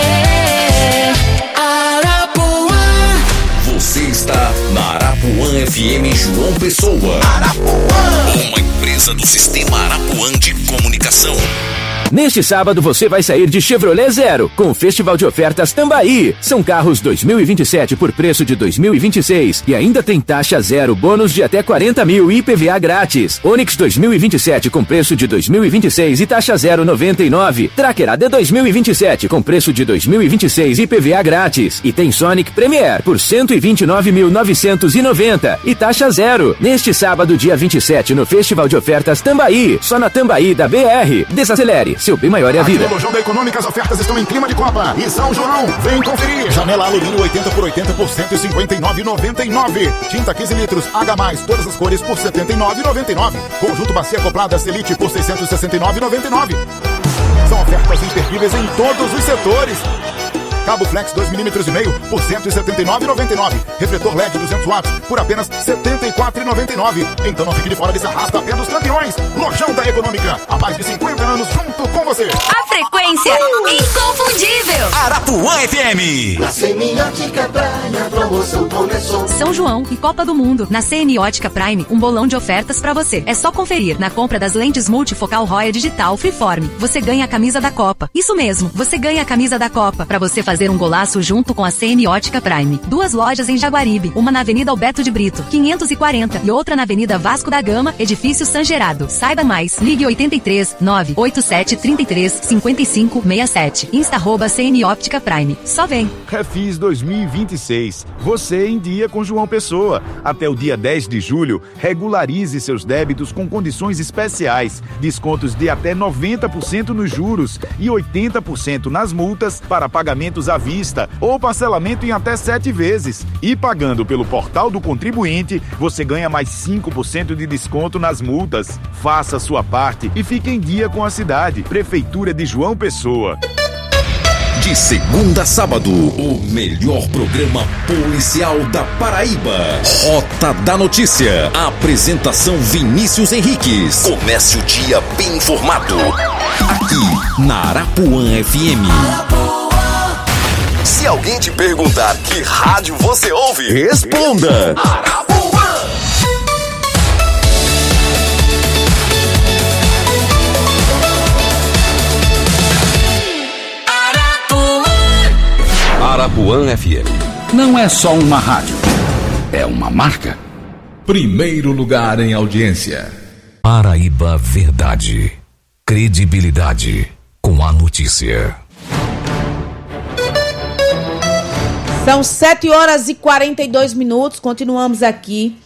Arapuã. Você está na Arapuã F M João Pessoa. Arapuã. Uma empresa do Sistema Arapuã de Comunicação. Neste sábado você vai sair de Chevrolet Zero com o Festival de Ofertas Tambaí. São carros dois mil e vinte e sete por preço de dois mil e vinte e seis e ainda tem taxa zero, bônus de até quarenta mil e I P V A grátis. Onix dois mil e vinte e sete com preço de dois mil e vinte e seis e taxa zero noventa e nove. Tracker A D dois mil e vinte e sete com preço de dois mil e vinte e seis e I P V A grátis. E tem Sonic Premier por cento e vinte e nove mil novecentos e noventa e taxa zero. Neste sábado, dia vinte e sete, no Festival de Ofertas Tambaí. Só na Tambaí da B R. Desacelere. Seu bem maior é a vida. Aqui no Lojão da Econômica, as ofertas estão em clima de Copa. E São João, vem conferir. Janela alumínio oitenta por oitenta por cento e cinquenta e nove reais e noventa e nove centavos. Tinta quinze litros, H mais, todas as cores por setenta e nove reais e noventa e nove centavos. Conjunto bacia acoplada Elite por seiscentos e sessenta e nove reais e noventa e nove centavos. São ofertas imperdíveis em todos os setores. Cabo Flex dois milímetros e meio por cento e setenta e nove reais e noventa e nove centavos. Refletor L E D duzentos watts por apenas setenta e quatro reais e noventa e nove centavos. Então não fique de fora desse arrasta-pé dos campeões. Lojão da Econômica, há mais de cinquenta anos junto com você. A frequência inconfundível. Arapuã F M. Na Semiótica Prime, a promoção começou. São João e Copa do Mundo. Na Semiótica Prime, um bolão de ofertas pra você. É só conferir. Na compra das lentes multifocal Roya Digital Freeform, você ganha a camisa da Copa. Isso mesmo, você ganha a camisa da Copa pra você fazer Fazer um golaço junto com a Semiótica Prime. Duas lojas em Jaguaribe, uma na Avenida Alberto de Brito, quinhentos e quarenta, e outra na Avenida Vasco da Gama, edifício San Gerado. Saiba mais, ligue oito três nove oito sete três três cinco cinco seis sete. Insta arroba Semiótica Prime. Só vem. Refis dois mil e vinte e seis. Você em dia com João Pessoa. Até o dia dez de julho, regularize seus débitos com condições especiais. Descontos de até noventa por cento nos juros e oitenta por cento nas multas para pagamentos pagamentos à vista ou parcelamento em até sete vezes. E pagando pelo portal do contribuinte, você ganha mais cinco por cento de desconto nas multas. Faça a sua parte e fique em dia com a cidade. Prefeitura de João Pessoa. De segunda a sábado, o melhor programa policial da Paraíba. Rota da Notícia. Apresentação Vinícius Henriques. Comece o dia bem informado. Aqui, na Arapuã F M. Se alguém te perguntar que rádio você ouve, responda. Arapuã. Arapuã F M. Não é só uma rádio, é uma marca. Primeiro lugar em audiência. Paraíba Verdade. Credibilidade com a notícia. São sete horas e quarenta e dois minutos. Continuamos aqui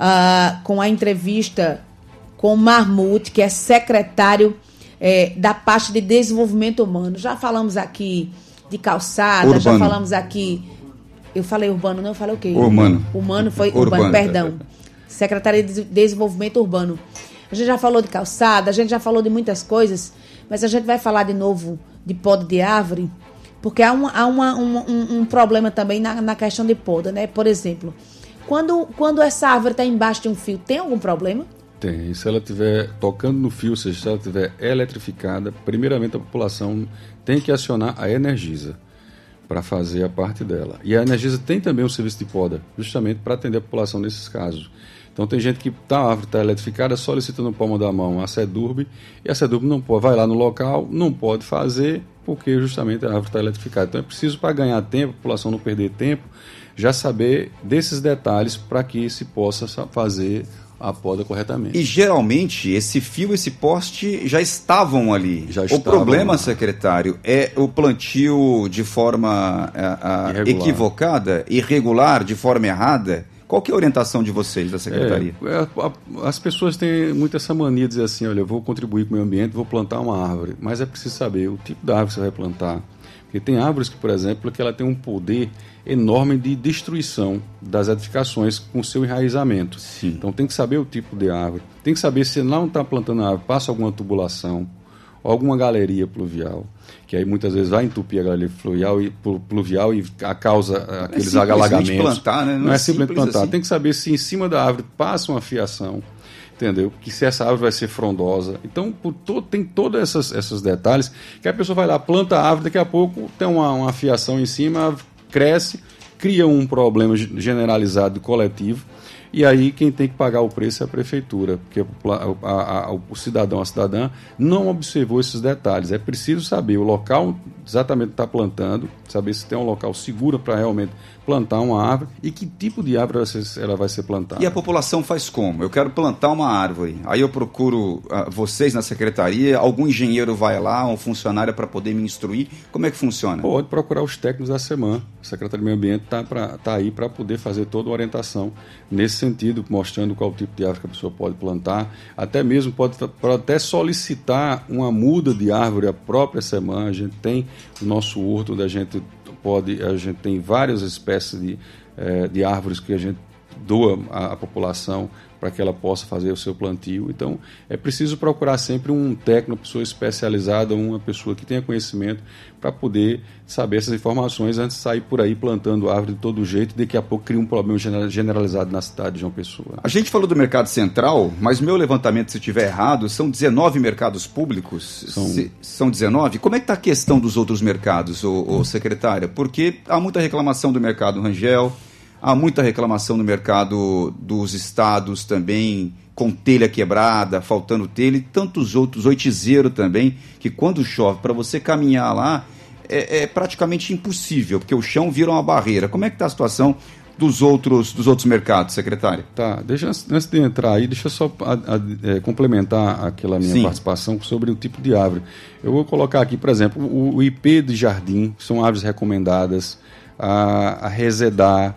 uh, com a entrevista com o Marmute, que é secretário eh, da pasta de desenvolvimento humano. Já falamos aqui de calçada, urbano. Já falamos aqui... Eu falei urbano, não? Eu falei o quê? Urbano. Humano foi urbano, urbano, perdão. Secretaria de Desenvolvimento Urbano. A gente já falou de calçada, a gente já falou de muitas coisas, mas a gente vai falar de novo de poda de árvore, porque há, uma, há uma, um, um, um problema também na, na questão de poda, né? Por exemplo, quando, quando essa árvore está embaixo de um fio, tem algum problema? Tem. Se ela estiver tocando no fio, ou seja, se ela estiver eletrificada, primeiramente a população tem que acionar a Energisa para fazer a parte dela. E a Energisa tem também um serviço de poda, justamente para atender a população nesses casos. Então tem gente que tá, a árvore está eletrificada, solicita no palmo da mão a SEDURB, e a SEDURB não pode, vai lá no local, não pode fazer, porque justamente a árvore está eletrificada. Então é preciso, para ganhar tempo, a população não perder tempo, já saber desses detalhes para que se possa fazer a poda corretamente. E geralmente esse fio, esse poste já estavam ali. Já o estavam problema, lá. Secretário, é o plantio de forma a, a, equivocada, irregular, de forma errada. Qual que é a orientação de vocês, da Secretaria? É, a, a, as pessoas têm muito essa mania de dizer assim, olha, eu vou contribuir com o meio ambiente, vou plantar uma árvore. Mas é preciso saber o tipo de árvore que você vai plantar. Porque tem árvores que, por exemplo, que ela tem um poder enorme de destruição das edificações com seu enraizamento. Sim. Então tem que saber o tipo de árvore. Tem que saber se não está plantando a árvore, passa alguma tubulação, ou alguma galeria pluvial, que aí muitas vezes vai entupir a galeria fluvial e, pluvial e a causa aqueles é alagamentos. Plantar, né? Não, não é, é simplesmente plantar. Assim. Tem que saber se em cima da árvore passa uma fiação, entendeu? Que se essa árvore vai ser frondosa. Então, por todo, tem todos essas, esses detalhes que a pessoa vai lá, planta a árvore, daqui a pouco tem uma, uma fiação em cima, a árvore cresce, cria um problema generalizado coletivo, e aí quem tem que pagar o preço é a prefeitura, porque a, a, a, o cidadão, a cidadã não observou esses detalhes. É preciso saber o local exatamente que está plantando, saber se tem um local seguro para realmente plantar uma árvore e que tipo de árvore ela vai ser plantada. E a população faz como? Eu quero plantar uma árvore, aí eu procuro uh, vocês na secretaria, algum engenheiro vai lá, um funcionário para poder me instruir, como é que funciona? Pode procurar os técnicos da SEMAN, a Secretaria do Meio Ambiente está tá aí para poder fazer toda a orientação nesse sentido, mostrando qual tipo de árvore que a pessoa pode plantar, até mesmo pode, pode até solicitar uma muda de árvore à própria SEMAN. A gente tem o nosso horto, onde a gente pode, a gente tem várias espécies de, eh, de árvores que a gente doa à, à população para que ela possa fazer o seu plantio. Então, é preciso procurar sempre um técnico, uma pessoa especializada, uma pessoa que tenha conhecimento para poder saber essas informações antes de sair por aí plantando árvore de todo jeito e daqui a pouco cria um problema generalizado na cidade de João Pessoa. A gente falou do mercado central, mas meu levantamento, se estiver errado, são dezenove mercados públicos? São, se, são dezenove? Como é que está a questão dos outros mercados, ô, ô, secretária? Porque há muita reclamação do mercado Rangel, há muita reclamação no mercado dos estados também, com telha quebrada, faltando telha, e tantos outros, oitizeiro também, que quando chove, para você caminhar lá, é, é praticamente impossível, porque o chão vira uma barreira. Como é que está a situação dos outros, dos outros mercados, secretário? Tá, deixa, antes de entrar aí, deixa eu só a, a, é, complementar aquela minha Sim. participação sobre o tipo de árvore. Eu vou colocar aqui, por exemplo, o, o ipê de jardim, são árvores recomendadas, a, a resedar,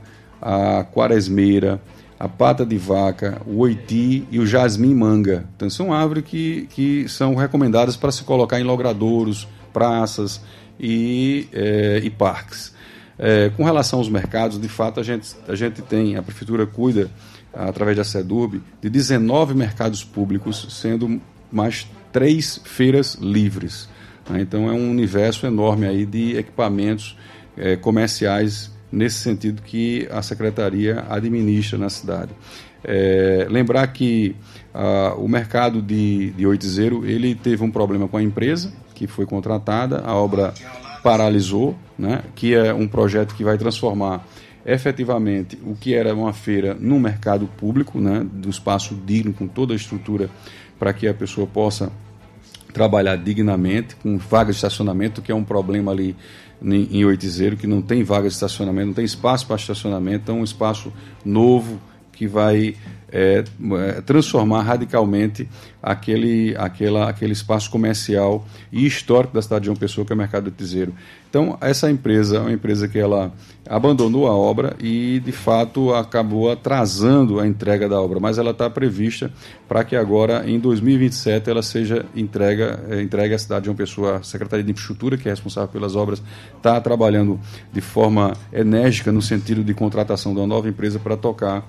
a quaresmeira, a pata de vaca, o oiti e o jasmim manga. Então são árvores que, que são recomendadas para se colocar em logradouros, praças e, é, e parques. É, com relação aos mercados, de fato, a gente, a gente tem, a Prefeitura cuida, através da SEDURB, de dezenove mercados públicos, sendo mais três feiras livres. Né? Então, é um universo enorme aí de equipamentos é, comerciais, nesse sentido que a Secretaria administra na cidade. É, lembrar que ah, o mercado de, de Oitizeiro, ele teve um problema com a empresa, que foi contratada, a obra paralisou, né, que é um projeto que vai transformar efetivamente o que era uma feira num mercado público, né, do espaço digno, com toda a estrutura para que a pessoa possa trabalhar dignamente, com vagas de estacionamento, que é um problema ali em, em Oitizeiro, que não tem vagas de estacionamento, não tem espaço para estacionamento, então é um espaço novo que vai é, é, transformar radicalmente aquele, aquela, aquele espaço comercial e histórico da cidade de João Pessoa, que é o Mercado do Oitizeiro. Então, essa empresa é uma empresa que ela abandonou a obra e, de fato, acabou atrasando a entrega da obra, mas ela está prevista para que agora, em dois mil e vinte e sete, ela seja entrega, é, entregue à cidade de João Pessoa. A Secretaria de Infraestrutura, que é responsável pelas obras, está trabalhando de forma enérgica no sentido de contratação de uma nova empresa para tocar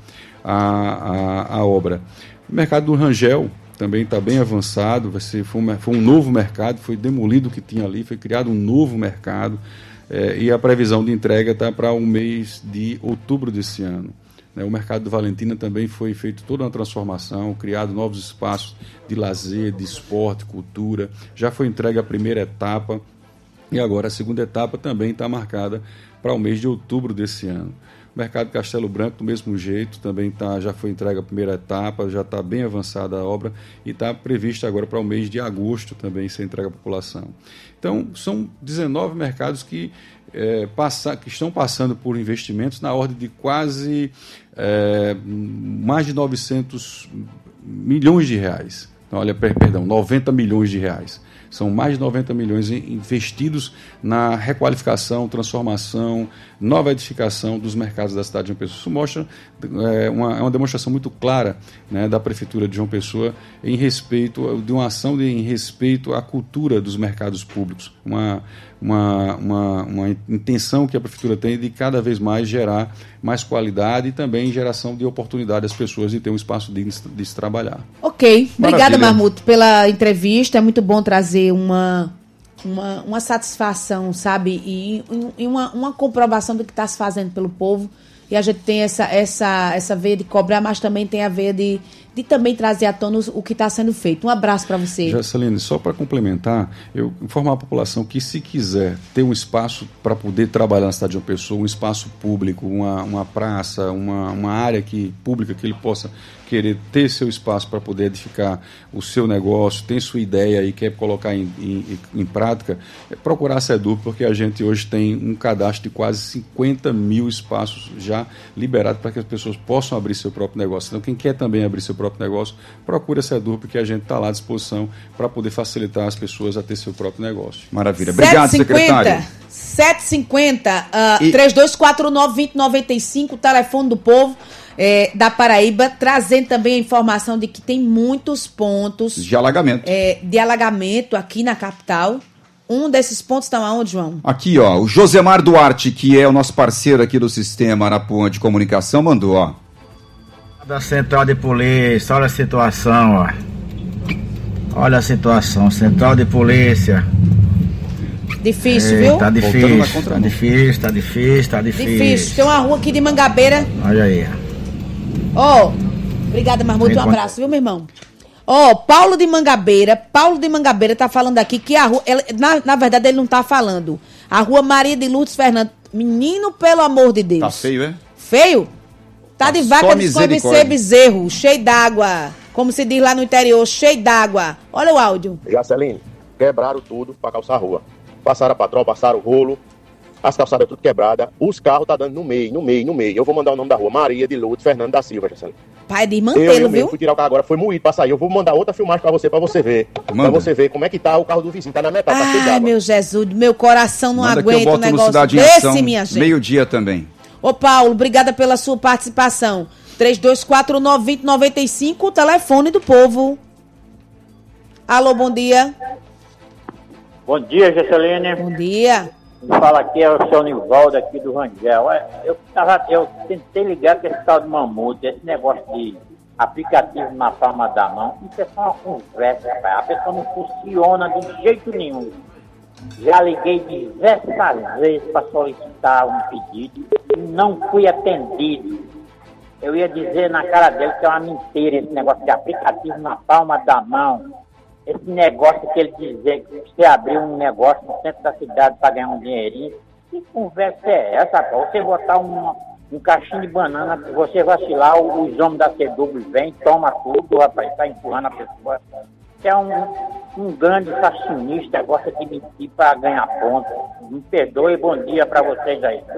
a, a, a obra. O mercado do Rangel também está bem avançado, vai ser, foi, um, foi um novo mercado, foi demolido o que tinha ali, foi criado um novo mercado, é, e a previsão de entrega está para o mês de outubro desse ano. Né? O mercado do Valentina também foi feito toda uma transformação, criado novos espaços de lazer, de esporte, cultura, já foi entregue a primeira etapa, e agora a segunda etapa também está marcada para o mês de outubro desse ano. O mercado Castelo Branco, do mesmo jeito, também tá, já foi entregue a primeira etapa, já está bem avançada a obra e está prevista agora para o mês de agosto também ser entregue à população. Então, são dezenove mercados que, é, passa, que estão passando por investimentos na ordem de quase é, mais de novecentos milhões de reais. Então, olha, perdão, noventa milhões de reais. São mais de noventa milhões investidos na requalificação, transformação, nova edificação dos mercados da cidade de João Pessoa. Isso mostra é, uma, é uma demonstração muito clara, né, da Prefeitura de João Pessoa em respeito, de uma ação de, em respeito à cultura dos mercados públicos. Uma, uma, uma, uma intenção que a Prefeitura tem de cada vez mais gerar mais qualidade e também geração de oportunidade às pessoas de ter um espaço digno de se trabalhar. Ok. Obrigada, Marmuto, pela entrevista. É muito bom trazer uma, uma, uma satisfação, sabe? E, e uma, uma comprovação do que está se fazendo pelo povo. E a gente tem essa, essa, essa veia de cobrar, mas também tem a veia de, de também trazer à tona o que está sendo feito. Um abraço para você. Jaceline, só para complementar, eu informar a população que, se quiser ter um espaço para poder trabalhar na cidade de João Pessoa, um espaço público, uma, uma praça, uma, uma área que, pública que ele possa querer ter seu espaço para poder edificar o seu negócio, tem sua ideia e quer colocar em, em, em prática, é procurar a SEDURB, porque a gente hoje tem um cadastro de quase cinquenta mil espaços já liberados para que as pessoas possam abrir seu próprio negócio. Então, quem quer também abrir seu próprio negócio, procure a SEDURB, porque a gente está lá à disposição para poder facilitar as pessoas a ter seu próprio negócio. Maravilha. Obrigado, secretário. sete e cinquenta, uh, e... três dois quatro nove, dois zero nove cinco, telefone do povo. É, da Paraíba, trazendo também a informação de que tem muitos pontos de alagamento. É, de alagamento aqui na capital. Um desses pontos está aonde, João? Aqui, ó, o Josemar Duarte, que é o nosso parceiro aqui do Sistema Arapuã de Comunicação, mandou, ó. Da Central de Polícia, olha a situação, ó. Olha a situação, Central de Polícia. Difícil, Ei, viu? Tá difícil, tá difícil, tá difícil, tá difícil. Difícil, tem uma rua aqui de Mangabeira. Olha aí, Ó, oh, obrigada, Marmuto, um abraço, viu, meu irmão? Ó, oh, Paulo de Mangabeira, Paulo de Mangabeira tá falando aqui que a rua, ela, na, na verdade ele não tá falando, a rua Maria de Lourdes Fernando, menino, pelo amor de Deus. Tá feio, é? Feio? Tá, tá de vaca de ser bezerro, cheio d'água, como se diz lá no interior, cheio d'água. Olha o áudio. Jaceline, quebraram tudo pra calçar a rua, passaram a patrol, passaram o rolo, as calçadas tudo quebradas, os carros tá dando no meio, no meio, no meio. Eu vou mandar o nome da rua, Maria de Lourdes Fernando da Silva, Jaceline. Pai de Mantelo, viu? Eu fui tirar o carro agora, foi moído pra sair. Eu vou mandar outra filmagem pra você, pra você ver. Manda. Pra você ver como é que tá o carro do vizinho, tá na metade, tá cheio d'água. Ai, meu Jesus, meu coração não Manda aguenta um negócio desse, minha gente. Meio-dia também. Ô, Paulo, obrigada pela sua participação. três dois quatro nove, dois zero nove cinco, o telefone do povo. Alô, bom dia. Bom dia, Gesseline. Bom dia. Quem fala aqui é o seu Nivaldo aqui do Rangel. Eu, tava, eu tentei ligar com esse tal de Mamute, esse negócio de aplicativo na palma da mão. Isso é só uma conversa, rapaz. A pessoa não funciona de jeito nenhum. Já liguei diversas vezes para solicitar um pedido e não fui atendido. Eu ia dizer na cara dele que é uma mentira esse negócio de aplicativo na palma da mão. Esse negócio que ele dizer que você abriu um negócio no centro da cidade para ganhar um dinheirinho. Que conversa é essa, pô? Você botar um, um caixinho de banana, você vacilar, os homens da C W vêm, toma tudo, rapaz, está empurrando a pessoa. É um, um grande fascinista, gosta de mentir para ganhar ponto. Me perdoe, bom dia para vocês aí, viu?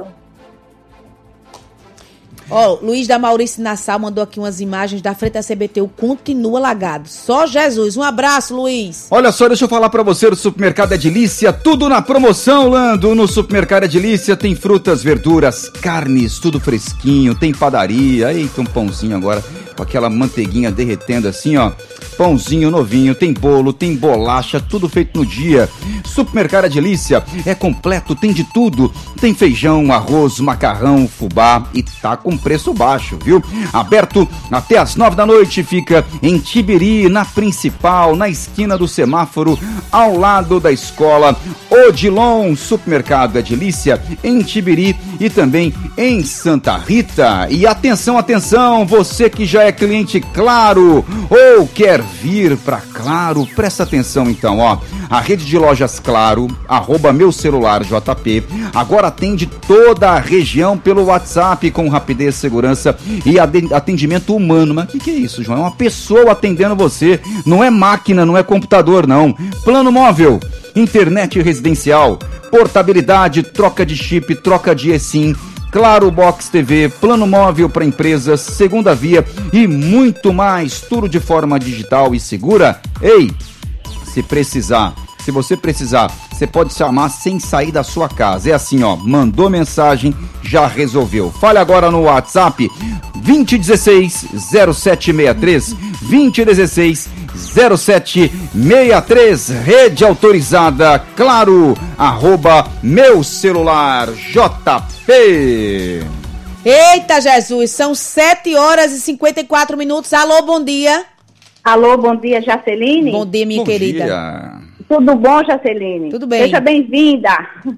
Ó, oh, Luiz da Maurício Nassau mandou aqui umas imagens da frente da C B T U, continua lagado. Só Jesus. Um abraço, Luiz. Olha só, deixa eu falar pra você do Supermercado Edilícia, tudo na promoção, Lando. No Supermercado Edilícia tem frutas, verduras, carnes, tudo fresquinho, tem padaria. Eita, um pãozinho agora com aquela manteiguinha derretendo assim, ó. Pãozinho novinho, tem bolo, tem bolacha, tudo feito no dia. Supermercado Edilícia é completo, tem de tudo. Tem feijão, arroz, macarrão, fubá e tá com preço baixo, viu? Aberto até as nove da noite, fica em Tibiri, na Principal, na esquina do semáforo, ao lado da escola Odilon. Supermercado Edilícia em Tibiri e também em Santa Rita. E atenção, atenção, você que já é cliente Claro ou quer vir para Claro, presta atenção então, ó. A rede de lojas Claro, arroba meu celular J P, agora atende toda a região pelo WhatsApp com rapidez, segurança e atendimento humano. Mas o que, que é isso, João? É uma pessoa atendendo você, não é máquina, não é computador, não. Plano móvel, internet residencial, portabilidade, troca de chip, troca de eSIM, Claro Box T V, plano móvel para empresas, segunda via e muito mais, tudo de forma digital e segura. Ei, se precisar, se você precisar, você pode chamar sem sair da sua casa. É assim, ó, mandou mensagem, já resolveu. Fale agora no WhatsApp vinte e dezesseis, zero sete seis três, vinte e dezesseis, zero sete seis três, rede autorizada, Claro, arroba meu celular J P. Eita, Jesus, são sete horas e cinquenta e quatro minutos. Alô, bom dia. Alô, bom dia, Jaceline. Bom dia, minha bom querida. Dia. Tudo bom, Jaceline? Tudo bem. Seja bem-vinda.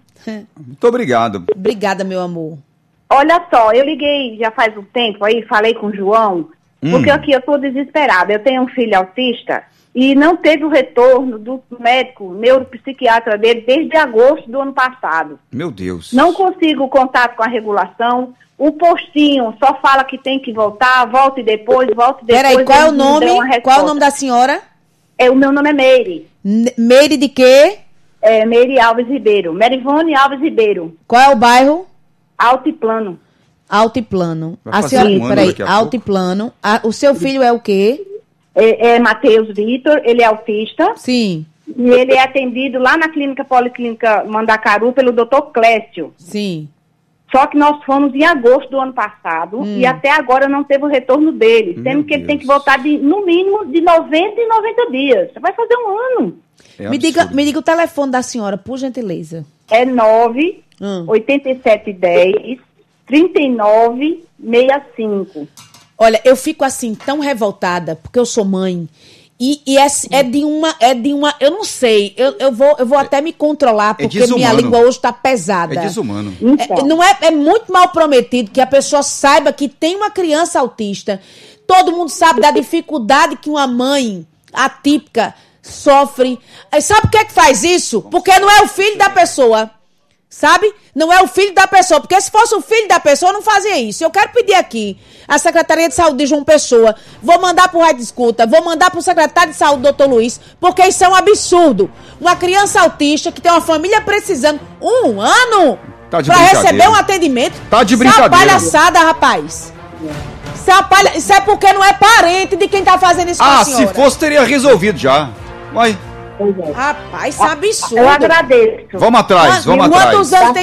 Muito obrigado. Obrigada, meu amor. Olha só, eu liguei já faz um tempo aí, falei com o João, hum. porque aqui eu tô desesperada. Eu tenho um filho autista e não teve o retorno do médico neuropsiquiatra dele desde agosto do ano passado. Meu Deus. Não consigo contato com a regulação. O postinho só fala que tem que voltar, volte depois, volte depois. Peraí, qual é o nome? Qual é o nome da senhora? É, o meu nome é Meire. N- Meire de quê? É, Meire Alves Ribeiro. Merivone Alves Ribeiro. Qual é o bairro? Altiplano. Altiplano. Vai A fazer senhora, um ano peraí, daqui a Altiplano. A, o seu filho é o quê? É, é Matheus Vitor, ele é autista. Sim. E ele é atendido lá na clínica Policlínica Mandacaru pelo doutor Clécio. Sim. Só que nós fomos em agosto do ano passado hum. e até agora não teve o retorno dele. Meu sendo que Deus. Ele tem que voltar de, no mínimo de noventa e noventa dias. Vai fazer um ano. É me, diga, me diga o telefone da senhora, por gentileza. É nove oito sete um zero, três nove seis cinco. Olha, eu fico assim tão revoltada porque eu sou mãe. E, e é, é de uma, é de uma, eu não sei, eu, eu, vou, eu vou até me controlar, porque é minha língua hoje está pesada. É desumano. É, não é, é muito mal prometido que a pessoa saiba que tem uma criança autista. Todo mundo sabe da dificuldade que uma mãe atípica sofre. Sabe por que é que faz isso? Porque não é o filho da pessoa. Sabe? Não é o filho da pessoa, porque se fosse o filho da pessoa, não fazia isso. Eu quero pedir aqui a Secretaria de Saúde de João Pessoa, vou mandar pro Rádio Escuta, vou mandar pro secretário de Saúde, doutor Luiz, porque isso é um absurdo. Uma criança autista que tem uma família precisando um ano tá de pra receber um atendimento. Tá de brincadeira. Isso é uma palhaçada, rapaz. Isso é, uma palha... isso é porque não é parente de quem tá fazendo isso com ah, a senhora. Ah, se fosse, teria resolvido já. Vai. Rapaz, isso é absurdo. Eu agradeço. Vamos atrás, vamos quantos atrás. Anos tem,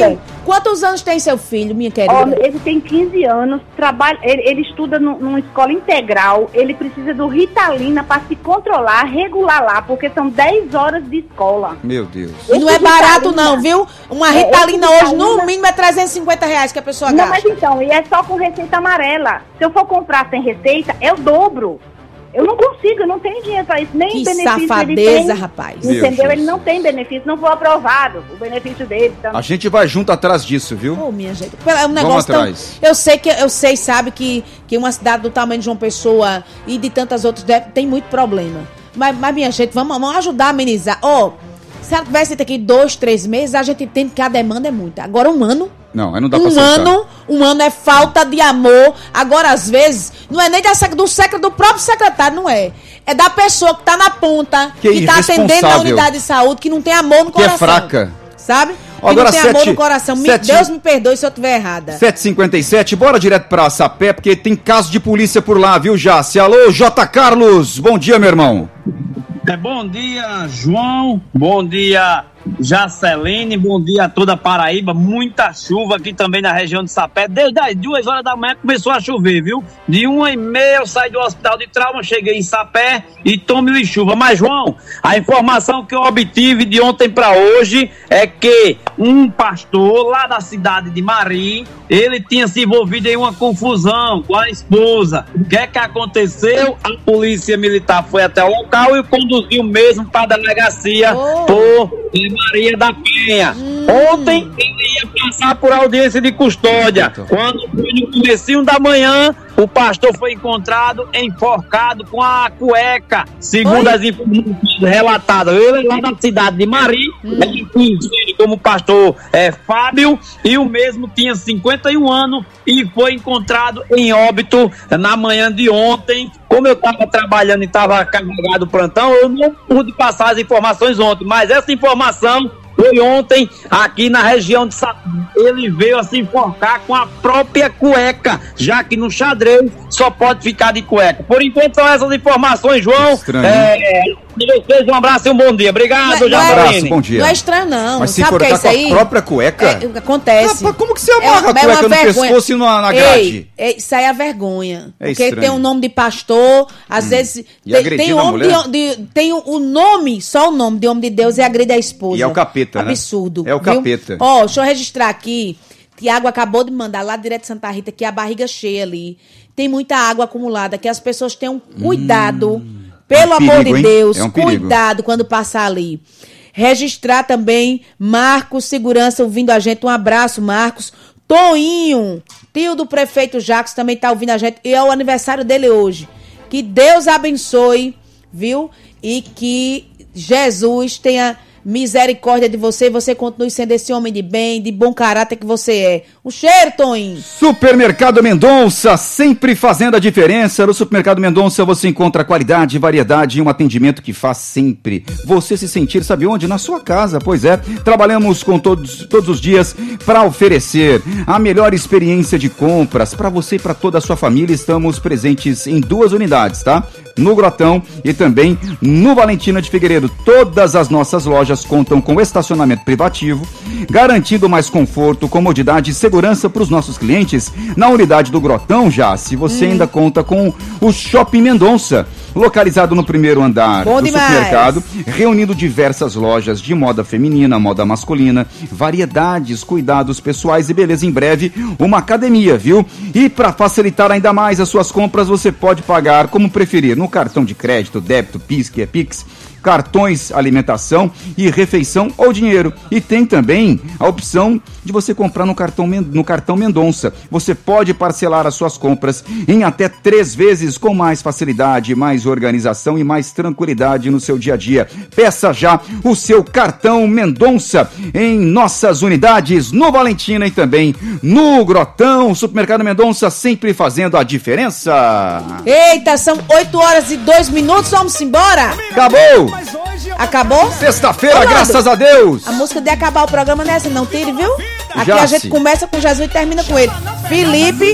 quantos anos tem seu filho, minha querida? Ó, ele tem quinze anos, trabalha, ele, ele estuda no, numa escola integral, ele precisa do Ritalina para se controlar, regular lá, porque são dez horas de escola. Meu Deus. E não é barato Ritalina, não, viu? Uma é, Ritalina esse hoje, no Ritalina- mínimo, é trezentos e cinquenta reais que a pessoa Não, gasta. mas então, e é só com receita amarela. Se eu for comprar sem receita, é o dobro. Eu não consigo, eu não tenho dinheiro para isso, nem Que benefício safadeza, ele tem. rapaz. Meu Entendeu? Jesus. Ele não tem benefício, não foi aprovado o benefício dele. Então... A gente vai junto atrás disso, viu? Ô, minha gente, é um Vamos negócio tão... atrás. Eu sei que eu sei, sabe que que uma cidade do tamanho de João Pessoa e de tantas outras deve- tem muito problema. Mas, mas minha gente, vamos, vamos ajudar a amenizar. Ó, se ela tivesse aqui dois, três meses, a gente entende que a demanda é muita. Agora um ano, Não, aí não dá pra um aceitar. ano, um ano é falta de amor. Agora às vezes não é nem da sec- do secre do próprio secretário, não é. É da pessoa que tá na ponta, Que que, tá atendendo na irresponsável. unidade de saúde, que não tem amor no Que é coração. fraca. Sabe? Que Agora não tem amor sete- no coração. Me- sete- Deus me perdoe se eu estiver errada. sete e cinquenta e sete, bora direto pra Sapé, porque tem caso de polícia por lá, viu, Jace? Alô, J. Carlos, bom dia, meu irmão. É, bom dia, João. Bom dia, Jaceline. Bom dia a toda a Paraíba. Muita chuva aqui também na região de Sapé. Desde as duas horas da manhã começou a chover, viu? De uma e meia eu saí do hospital de trauma, cheguei em Sapé e tome chuva. Mas, João, a informação que eu obtive de ontem para hoje é que um pastor lá da cidade de Mari, ele tinha se envolvido em uma confusão com a esposa. O que é que aconteceu? A polícia militar foi até o local e conduziu mesmo para a delegacia por Maria da Penha. Ontem ele ia passar por audiência de custódia. Quando foi no comecinho da manhã, o pastor foi encontrado enforcado com a cueca, segundo as informações relatadas. Ele é lá da cidade de Mari, ele conhecido como pastor é, Fábio, e o mesmo tinha cinquenta e um anos e foi encontrado em óbito na manhã de ontem. Como eu estava trabalhando e estava carregado o plantão, eu não pude passar as informações ontem, mas essa informação foi ontem aqui na região de Sapé. Ele veio a se enforcar com a própria cueca, já que no xadrez só pode ficar de cueca. Por enquanto são essas informações, João. Estranho, É, de vocês um abraço e um bom dia. Obrigado, Não é- Jaceline. Abraço, bom dia. Não é estranho, não. Mas se Sabe o que é enforcar isso com aí? a própria cueca? É, acontece. Rapaz, como que você amarra a uma- cueca uma no vergonha. pescoço e na- na grade? Ei, ei, isso aí é vergonha. É porque estranho. tem o nome de pastor, às vezes E tem, agredindo tem, a homem mulher? de, de- tem o, o nome, só o nome de homem de Deus e agride a esposa. E é o capeta, né? Absurdo. É o viu? capeta. Ó, deixa eu registrar aqui. Tiago acabou de mandar lá direto de Santa Rita que a barriga cheia ali. Tem muita água acumulada, que as pessoas tenham cuidado. Pelo É um amor perigo, de hein? Deus, É um perigo. cuidado quando passar ali. Registrar também Marcos Segurança ouvindo a gente. Um abraço, Marcos. Toinho, tio do prefeito Jacques, também tá ouvindo a gente. E é o aniversário dele hoje. Que Deus abençoe, viu? E que Jesus tenha misericórdia de você e você continue sendo esse homem de bem, de bom caráter que você é. Um cheiro, Toinho. Supermercado Mendonça, sempre fazendo a diferença. No Supermercado Mendonça você encontra qualidade, variedade e um atendimento que faz sempre você se sentir, sabe onde? Na sua casa, pois é. Trabalhamos com todos, todos os dias para oferecer a melhor experiência de compras para você e para toda a sua família. Estamos presentes em duas unidades, tá? No Grotão e também no Valentina de Figueiredo. Todas as nossas lojas contam com estacionamento privativo, garantindo mais conforto, comodidade e segurança para os nossos clientes. Na unidade do Grotão, já, se você Hum. ainda conta com o Shopping Mendonça, localizado no primeiro andar Bom do demais. supermercado, reunindo diversas lojas de moda feminina, moda masculina, variedades, cuidados pessoais e beleza. Em breve, uma academia, viu? E para facilitar ainda mais as suas compras, você pode pagar como preferir, no cartão de crédito, débito, Pix, que é Pix, cartões, alimentação e refeição ou dinheiro. E tem também a opção de você comprar no cartão, Men- no cartão Mendonça. Você pode parcelar as suas compras em até três vezes com mais facilidade, mais organização e mais tranquilidade no seu dia a dia. Peça já o seu cartão Mendonça em nossas unidades no Valentina e também no Grotão. Supermercado Mendonça sempre fazendo a diferença. Eita, são oito horas e dois minutos, vamos embora? Acabou! Acabou? Sexta-feira, Ô, Nando, graças a Deus! A música de acabar o programa não é essa, não tire, viu? Aqui Já a gente se. começa com Jesus e termina com ele. Felipe,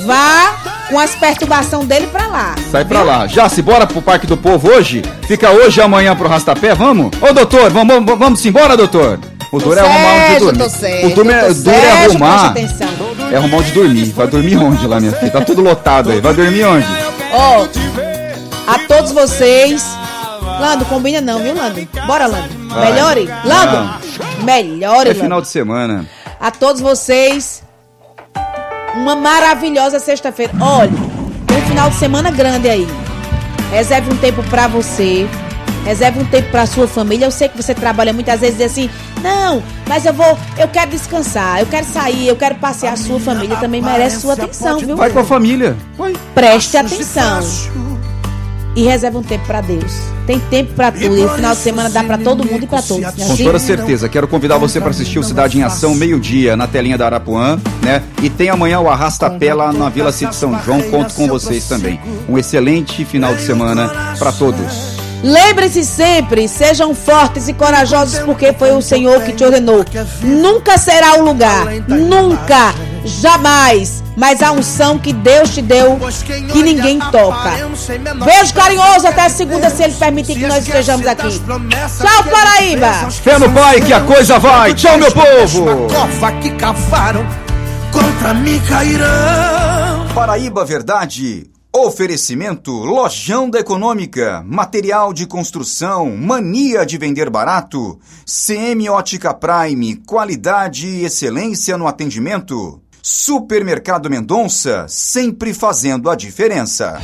vá com as perturbações dele pra lá. Sai pra lá. Já se bora pro Parque do Povo hoje? Fica hoje e amanhã pro Rastapé, vamos? Ô doutor, vamos, vamos, vamos embora, doutor? O duro é arrumar onde dormir. Tô certo, o duro é, tô duro é certo, arrumar. preste atenção. É arrumar onde dormir. Vai dormir onde lá, minha filha? Tá tudo lotado aí. Vai dormir onde? Ó, oh, a todos vocês. Lando, combina não, viu, Lando? Bora, Lando. Vai. Melhore? Lando, melhore, É Lando. final de semana. A todos vocês, uma maravilhosa sexta-feira. Olha, tem um final de semana grande aí. Reserve um tempo pra você. Reserve um tempo pra sua família. Eu sei que você trabalha muitas vezes e diz assim, não, mas eu vou, eu quero descansar, eu quero sair, eu quero passear. A sua família também merece sua atenção, viu? Vai com a família. Vai. Preste atenção. E reserve um tempo pra Deus. Tem tempo pra tudo. E o final de semana dá pra todo mundo e pra todos. Com assim? Toda certeza. Quero convidar você para assistir o Cidade em Ação, meio-dia, na telinha da Arapuã, né? E tem amanhã o Arrasta-Pé lá na Vila City São João. Conto com vocês também. Um excelente final de semana pra todos. Lembre-se sempre, sejam fortes e corajosos, porque foi o Senhor que te ordenou. Nunca será o lugar, nunca, jamais, mas a unção que Deus te deu, que ninguém toca. Beijo carinhoso, até segunda, se Ele permitir que nós estejamos aqui. Tchau, Paraíba! Fé no Pai que a coisa vai! Tchau, meu povo! Que cavaram contra mim cairão. Paraíba Verdade. Oferecimento Lojão da Econômica, material de construção, mania de vender barato, Semiótica Prime, qualidade e excelência no atendimento, Supermercado Mendonça, sempre fazendo a diferença.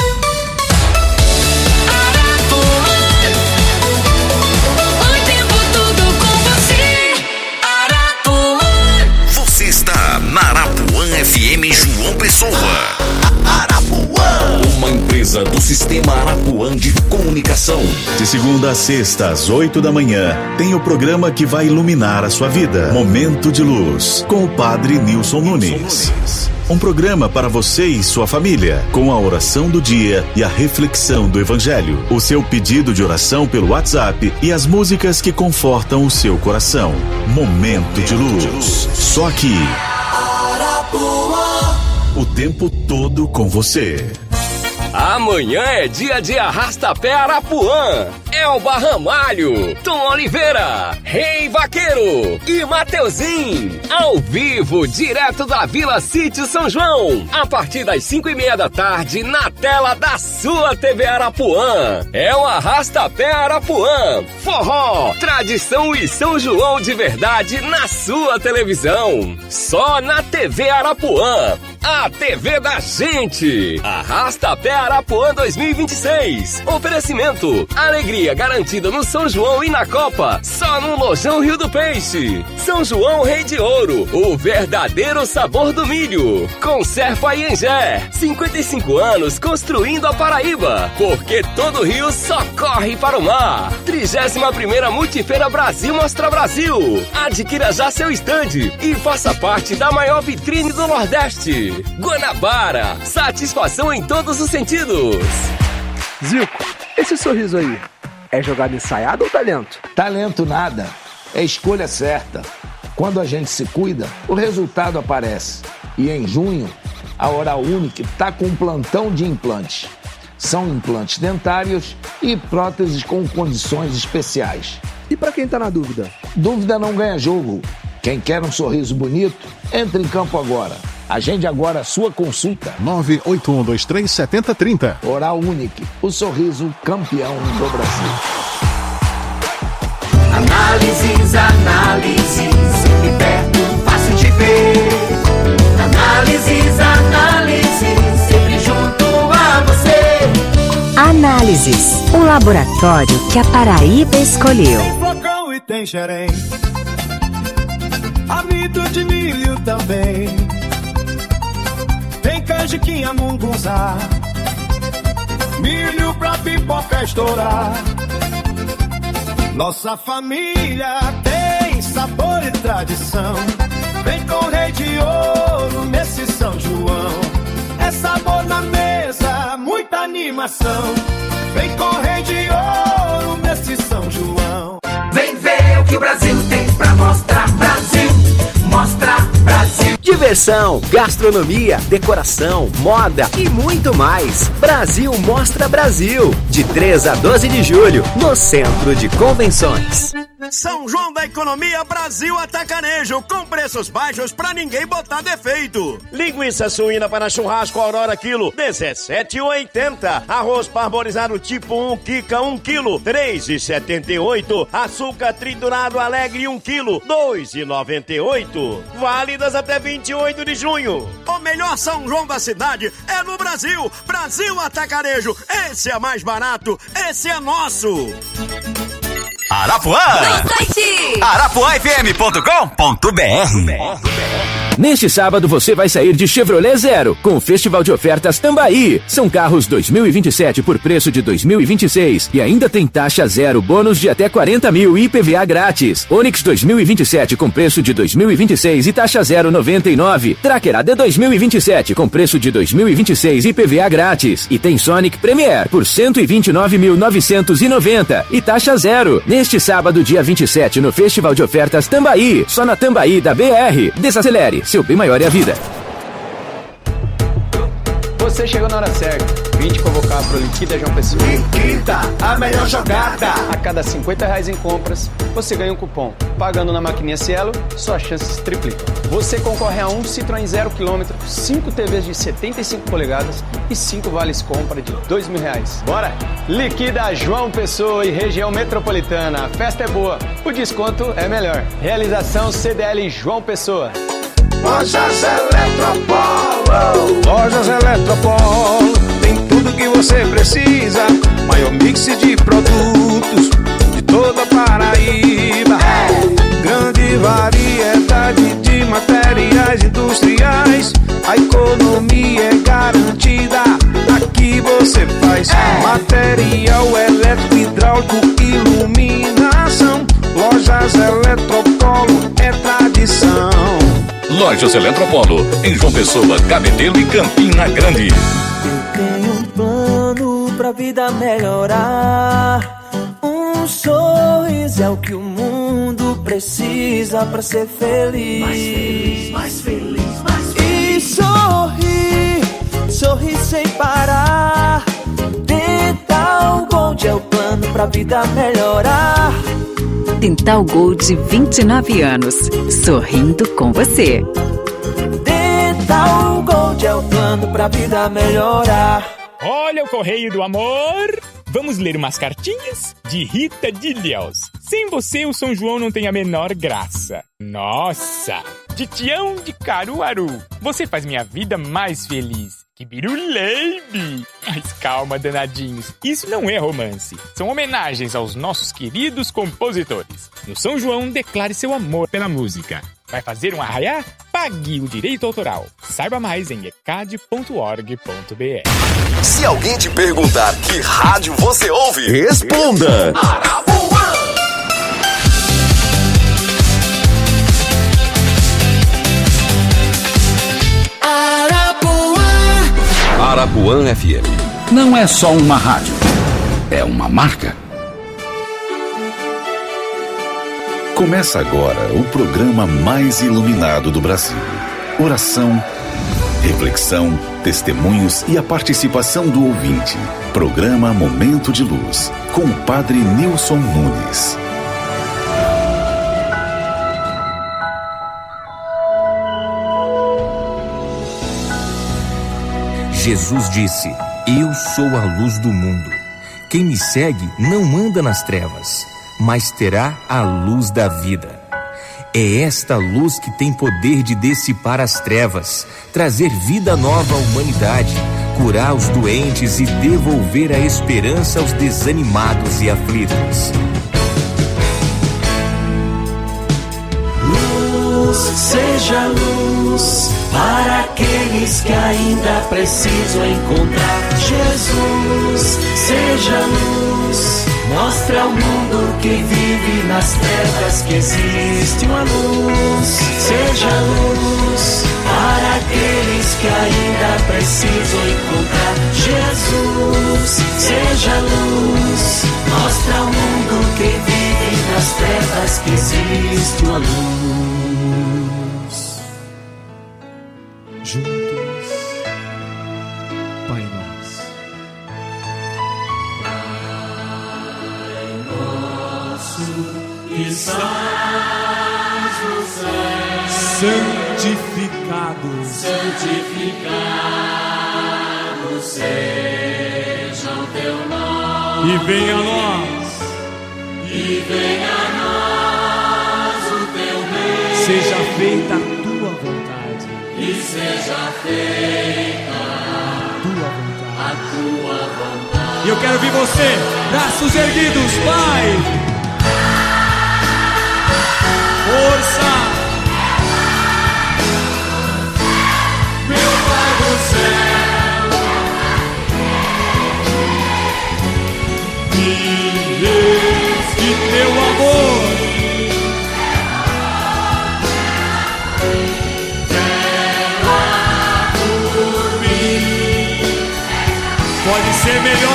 Você está na Arapuã F M João Pessoa. Uma empresa do Sistema Arapuã de Comunicação. De segunda a sexta, às oito da manhã, tem o programa que vai iluminar a sua vida. Momento de Luz, com o Padre Nilson Nunes. Um programa para você e sua família, com a oração do dia e a reflexão do Evangelho. O seu pedido de oração pelo WhatsApp e as músicas que confortam o seu coração. Momento de Luz. Só aqui. O tempo todo com você. Amanhã é dia de Arrasta-Pé Arapuã. Elba Ramalho, Tom Oliveira, Rei Vaqueiro e Mateuzinho. Ao vivo, direto da Vila City São João. A partir das cinco e meia da tarde, na tela da sua T V Arapuã. É o Arrasta-Pé Arapuã. Forró, tradição e São João de verdade na sua televisão. Só na T V Arapuã. A T V da gente. Arrasta-Pé Arapuã dois mil e vinte e seis. Oferecimento. Alegria garantida no São João e na Copa. Só no Lojão Rio do Peixe. São João Rei de Ouro. O verdadeiro sabor do milho. Conserva Iengé. cinquenta e cinco anos construindo a Paraíba. Porque todo rio só corre para o mar. trigésima primeira Multifeira Brasil Mostra Brasil. Adquira já seu estande e faça parte da maior vitrine do Nordeste. Guanabara, satisfação em todos os sentidos. Zico, esse sorriso aí, é jogada ensaiada ou talento? Talento nada, é escolha certa. Quando a gente se cuida, o resultado aparece. E em junho, a Oral Unique está com um plantão de implantes. São implantes dentários e próteses com condições especiais. E para quem tá na dúvida? Dúvida não ganha jogo. Quem quer um sorriso bonito, entre em campo agora. Agende agora a sua consulta. nove oito um dois três sete zero três zero. Oral Unique, o sorriso campeão do Brasil. Análises, análises, de perto, fácil de ver. Análises, análises, sempre junto a você. Análises, o laboratório que a Paraíba escolheu. Tem flocão e tem xerém, amido de milho também. Tem canjiquinha, mungunzá, milho pra pipoca estourar. Nossa família tem sabor e tradição. Vem com Rei de Ouro nesse São João. É sabor na mesa, muita animação. Vem com Rei de Ouro nesse São João. Vem ver o que o Brasil tem pra mostrar. Brasil, mostra Brasil. Diversão, gastronomia, decoração, moda e muito mais. Brasil Mostra Brasil, de três a doze de julho, no Centro de Convenções. São João da Economia Brasil Atacarejo, com preços baixos pra ninguém botar defeito. Linguiça suína para churrasco Aurora quilo, dezessete reais e oitenta centavos. Arroz parborizado tipo um Kika um quilo, três reais e setenta e oito centavos. Açúcar triturado Alegre um quilo, dois reais e noventa e oito centavos. Válidas até vinte e oito de junho. O melhor São João da cidade é no Brasil. Brasil Atacarejo, esse é mais barato, esse é nosso. Arapuã! No site arapuã f m ponto com ponto b r. Neste sábado você vai sair de Chevrolet Zero com o Festival de Ofertas Tambaí. São carros dois mil e vinte e sete por preço de dois mil e vinte e seis e ainda tem taxa zero, bônus de até quarenta mil e I P V A grátis. Onix dois mil e vinte e sete com preço de dois mil e vinte e seis e taxa zero noventa e nove. Tracker A D dois mil e vinte e sete com preço de dois mil e vinte e seis e I P V A grátis. E tem Sonic Premier por cento e vinte e nove mil novecentos e noventa e taxa zero. Neste sábado, dia vinte e sete, no Festival de Ofertas Tambaí. Só na Tambaí da B R. Desacelere. Seu bem maior é a vida. Você chegou na hora certa. Vim te convocar pro Liquida João Pessoa. Liquida, a melhor jogada. A cada cinquenta reais em compras, você ganha um cupom. Pagando na maquininha Cielo, suas chances triplicam. Você concorre a um Citroën zero quilômetro, cinco T Vs de setenta e cinco polegadas e cinco vales compra de dois mil reais. Bora? Liquida João Pessoa e região metropolitana. A festa é boa, o desconto é melhor. Realização C D L João Pessoa. Lojas Eletropolo. Lojas Eletropolo. Tem tudo que você precisa. Maior mix de produtos de toda a Paraíba. É. Grande variedade de materiais industriais. A economia é garantida. Aqui você faz é. Material elétrico, hidráulico, iluminação. Lojas Eletropolo é tradição. Lojas Eletropolo, em João Pessoa, Cabedelo e Campina Grande. Eu tenho um plano pra vida melhorar. Um sorriso é o que o mundo precisa pra ser feliz. Mais feliz, mais feliz, mais feliz. E sorrir, sorrir sem parar. Dental Gold é o plano pra vida melhorar. Dental Gold, vinte e nove anos, sorrindo com você. Dental Gold é o plano pra vida melhorar. Olha o correio do amor. Vamos ler umas cartinhas? De Rita de Ilhéus. Sem você, o São João não tem a menor graça. Nossa! De Tião de Caruaru. Você faz minha vida mais feliz. Que biruleibe! Mas calma, danadinhos. Isso não é romance. São homenagens aos nossos queridos compositores. No São João, declare seu amor pela música. Vai fazer um arraiá? Pague o direito autoral. Saiba mais em e c a d ponto org ponto b r. Se alguém te perguntar que rádio você ouve, responda! Arapuã! Arapuã! Arapuã F M. Não é só uma rádio, é uma marca. Começa agora o programa mais iluminado do Brasil. Oração, reflexão, testemunhos e a participação do ouvinte. Programa Momento de Luz, com o Padre Nilson Nunes. Jesus disse: Eu sou a luz do mundo. Quem me segue não anda nas trevas, mas terá a luz da vida. É esta luz que tem poder de dissipar as trevas, trazer vida nova à humanidade, curar os doentes e devolver a esperança aos desanimados e aflitos. Luz, seja luz para aqueles que ainda precisam encontrar Jesus. Seja luz, mostra ao mundo que vive nas trevas que existe uma luz. Seja luz para aqueles que ainda precisam encontrar Jesus. Seja luz, mostra ao mundo que vive nas trevas que existe uma luz. Juntos, Pai Nosso. Pai nosso, que estás no céu, santificado, santificado seja o teu nome, e venha a nós, e venha a nós o teu reino, seja feita a tua vontade, e seja feita a tua vontade, a tua vontade. E eu quero ver você, braços erguidos, Pai. Força. Meu Pai do céu, Deus, que teu amor vela por mim. Pode ser melhor